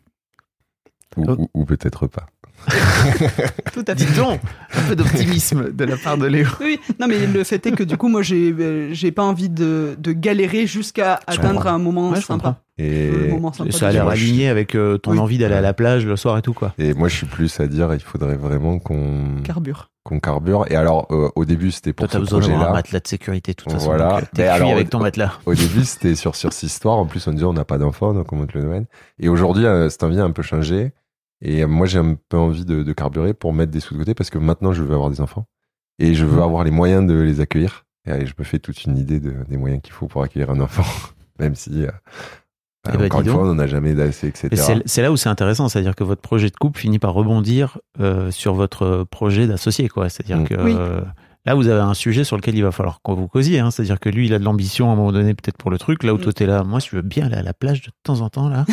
S3: Ou peut-être pas.
S6: Tout à fait.
S5: Dis donc, un peu d'optimisme de la part de Léo.
S6: Oui, non, mais le fait est que du coup, moi, j'ai pas envie de galérer jusqu'à atteindre un moment sympa.
S3: Et
S5: ça a l'air aligné avec ton envie d'aller à la plage le soir et tout, quoi.
S3: Et moi, je suis plus à dire, il faudrait vraiment qu'on carbure. Et alors, au début, c'était pour
S5: toi,
S3: ce
S5: projet-là. T'as besoin d'avoir un matelas de sécurité, de toute façon.
S3: Voilà.
S5: T'es cuit avec ton matelas.
S3: Au début, c'était sur cette histoire. En plus, on disait, on n'a pas d'enfant, donc on monte le domaine. Et aujourd'hui, cette envie a un peu changé. Et moi, j'ai un peu envie de carburer pour mettre des sous de côté parce que maintenant, je veux avoir des enfants. Et je veux avoir les moyens de les accueillir. Et je me fais toute une idée des moyens qu'il faut pour accueillir un enfant. Même si, encore une fois, on n'en a jamais d'assez, etc.
S5: C'est là où c'est intéressant. C'est-à-dire que votre projet de couple finit par rebondir sur votre projet d'associé, quoi. C'est-à-dire que là, vous avez un sujet sur lequel il va falloir qu'on vous causiez. C'est-à-dire que lui, il a de l'ambition à un moment donné, peut-être pour le truc. Là où toi, t'es là, moi, je veux bien aller à la plage de temps en temps, là.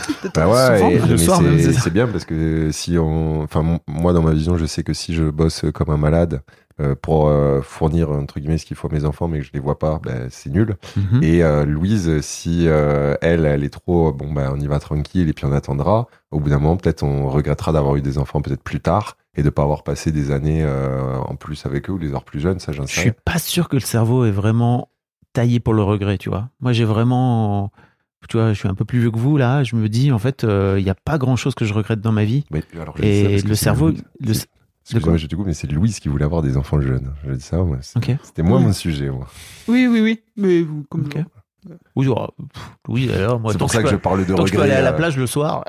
S3: Le soir, c'est bien parce que moi, dans ma vision, je sais que si je bosse comme un malade pour fournir, entre guillemets, ce qu'il faut à mes enfants, mais que je les vois pas, c'est nul. Et Louise, si elle est trop, on y va tranquille et puis on attendra. Au bout d'un moment, peut-être on regrettera d'avoir eu des enfants peut-être plus tard et de pas avoir passé des années en plus avec eux ou les heures plus jeunes, ça j'en sais rien.
S5: Je suis pas sûr que le cerveau est vraiment taillé pour le regret, tu vois. Moi, j'ai vraiment... Tu vois, je suis un peu plus vieux que vous, là. Je me dis, en fait, il n'y a pas grand-chose que je regrette dans ma vie.
S3: Mais, alors,
S5: et le cerveau...
S3: Excusez-moi, je te coupe, mais c'est Louise qui voulait avoir des enfants jeunes. Je dis ça, moi. C'était moins mon sujet, moi.
S6: Oui. Mais vous, comme
S5: Ok. Oui, alors moi.
S3: C'est pour ça que je parle de regret.
S5: Je peux aller à la plage le soir.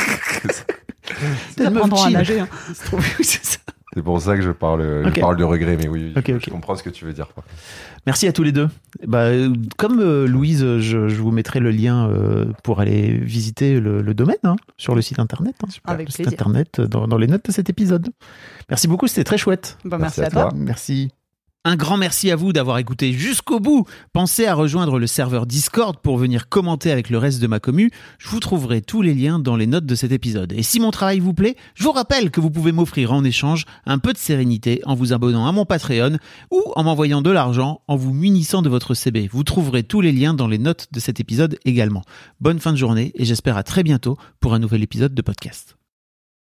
S6: Ils apprendront à nager. Hein.
S5: C'est ça.
S3: C'est pour ça que je parle de regret, mais oui, je comprends ce que tu veux dire. Quoi.
S5: Merci à tous les deux. Comme Louise, je vous mettrai le lien pour aller visiter le domaine sur le site internet.
S6: Avec
S5: le site
S6: plaisir.
S5: internet dans les notes de cet épisode. Merci beaucoup, c'était très chouette.
S6: Merci à toi.
S5: Merci. Un grand merci à vous d'avoir écouté jusqu'au bout. Pensez à rejoindre le serveur Discord pour venir commenter avec le reste de ma commu. Je vous trouverai tous les liens dans les notes de cet épisode. Et si mon travail vous plaît, je vous rappelle que vous pouvez m'offrir en échange un peu de sérénité en vous abonnant à mon Patreon ou en m'envoyant de l'argent en vous munissant de votre CB. Vous trouverez tous les liens dans les notes de cet épisode également. Bonne fin de journée et j'espère à très bientôt pour un nouvel épisode de podcast.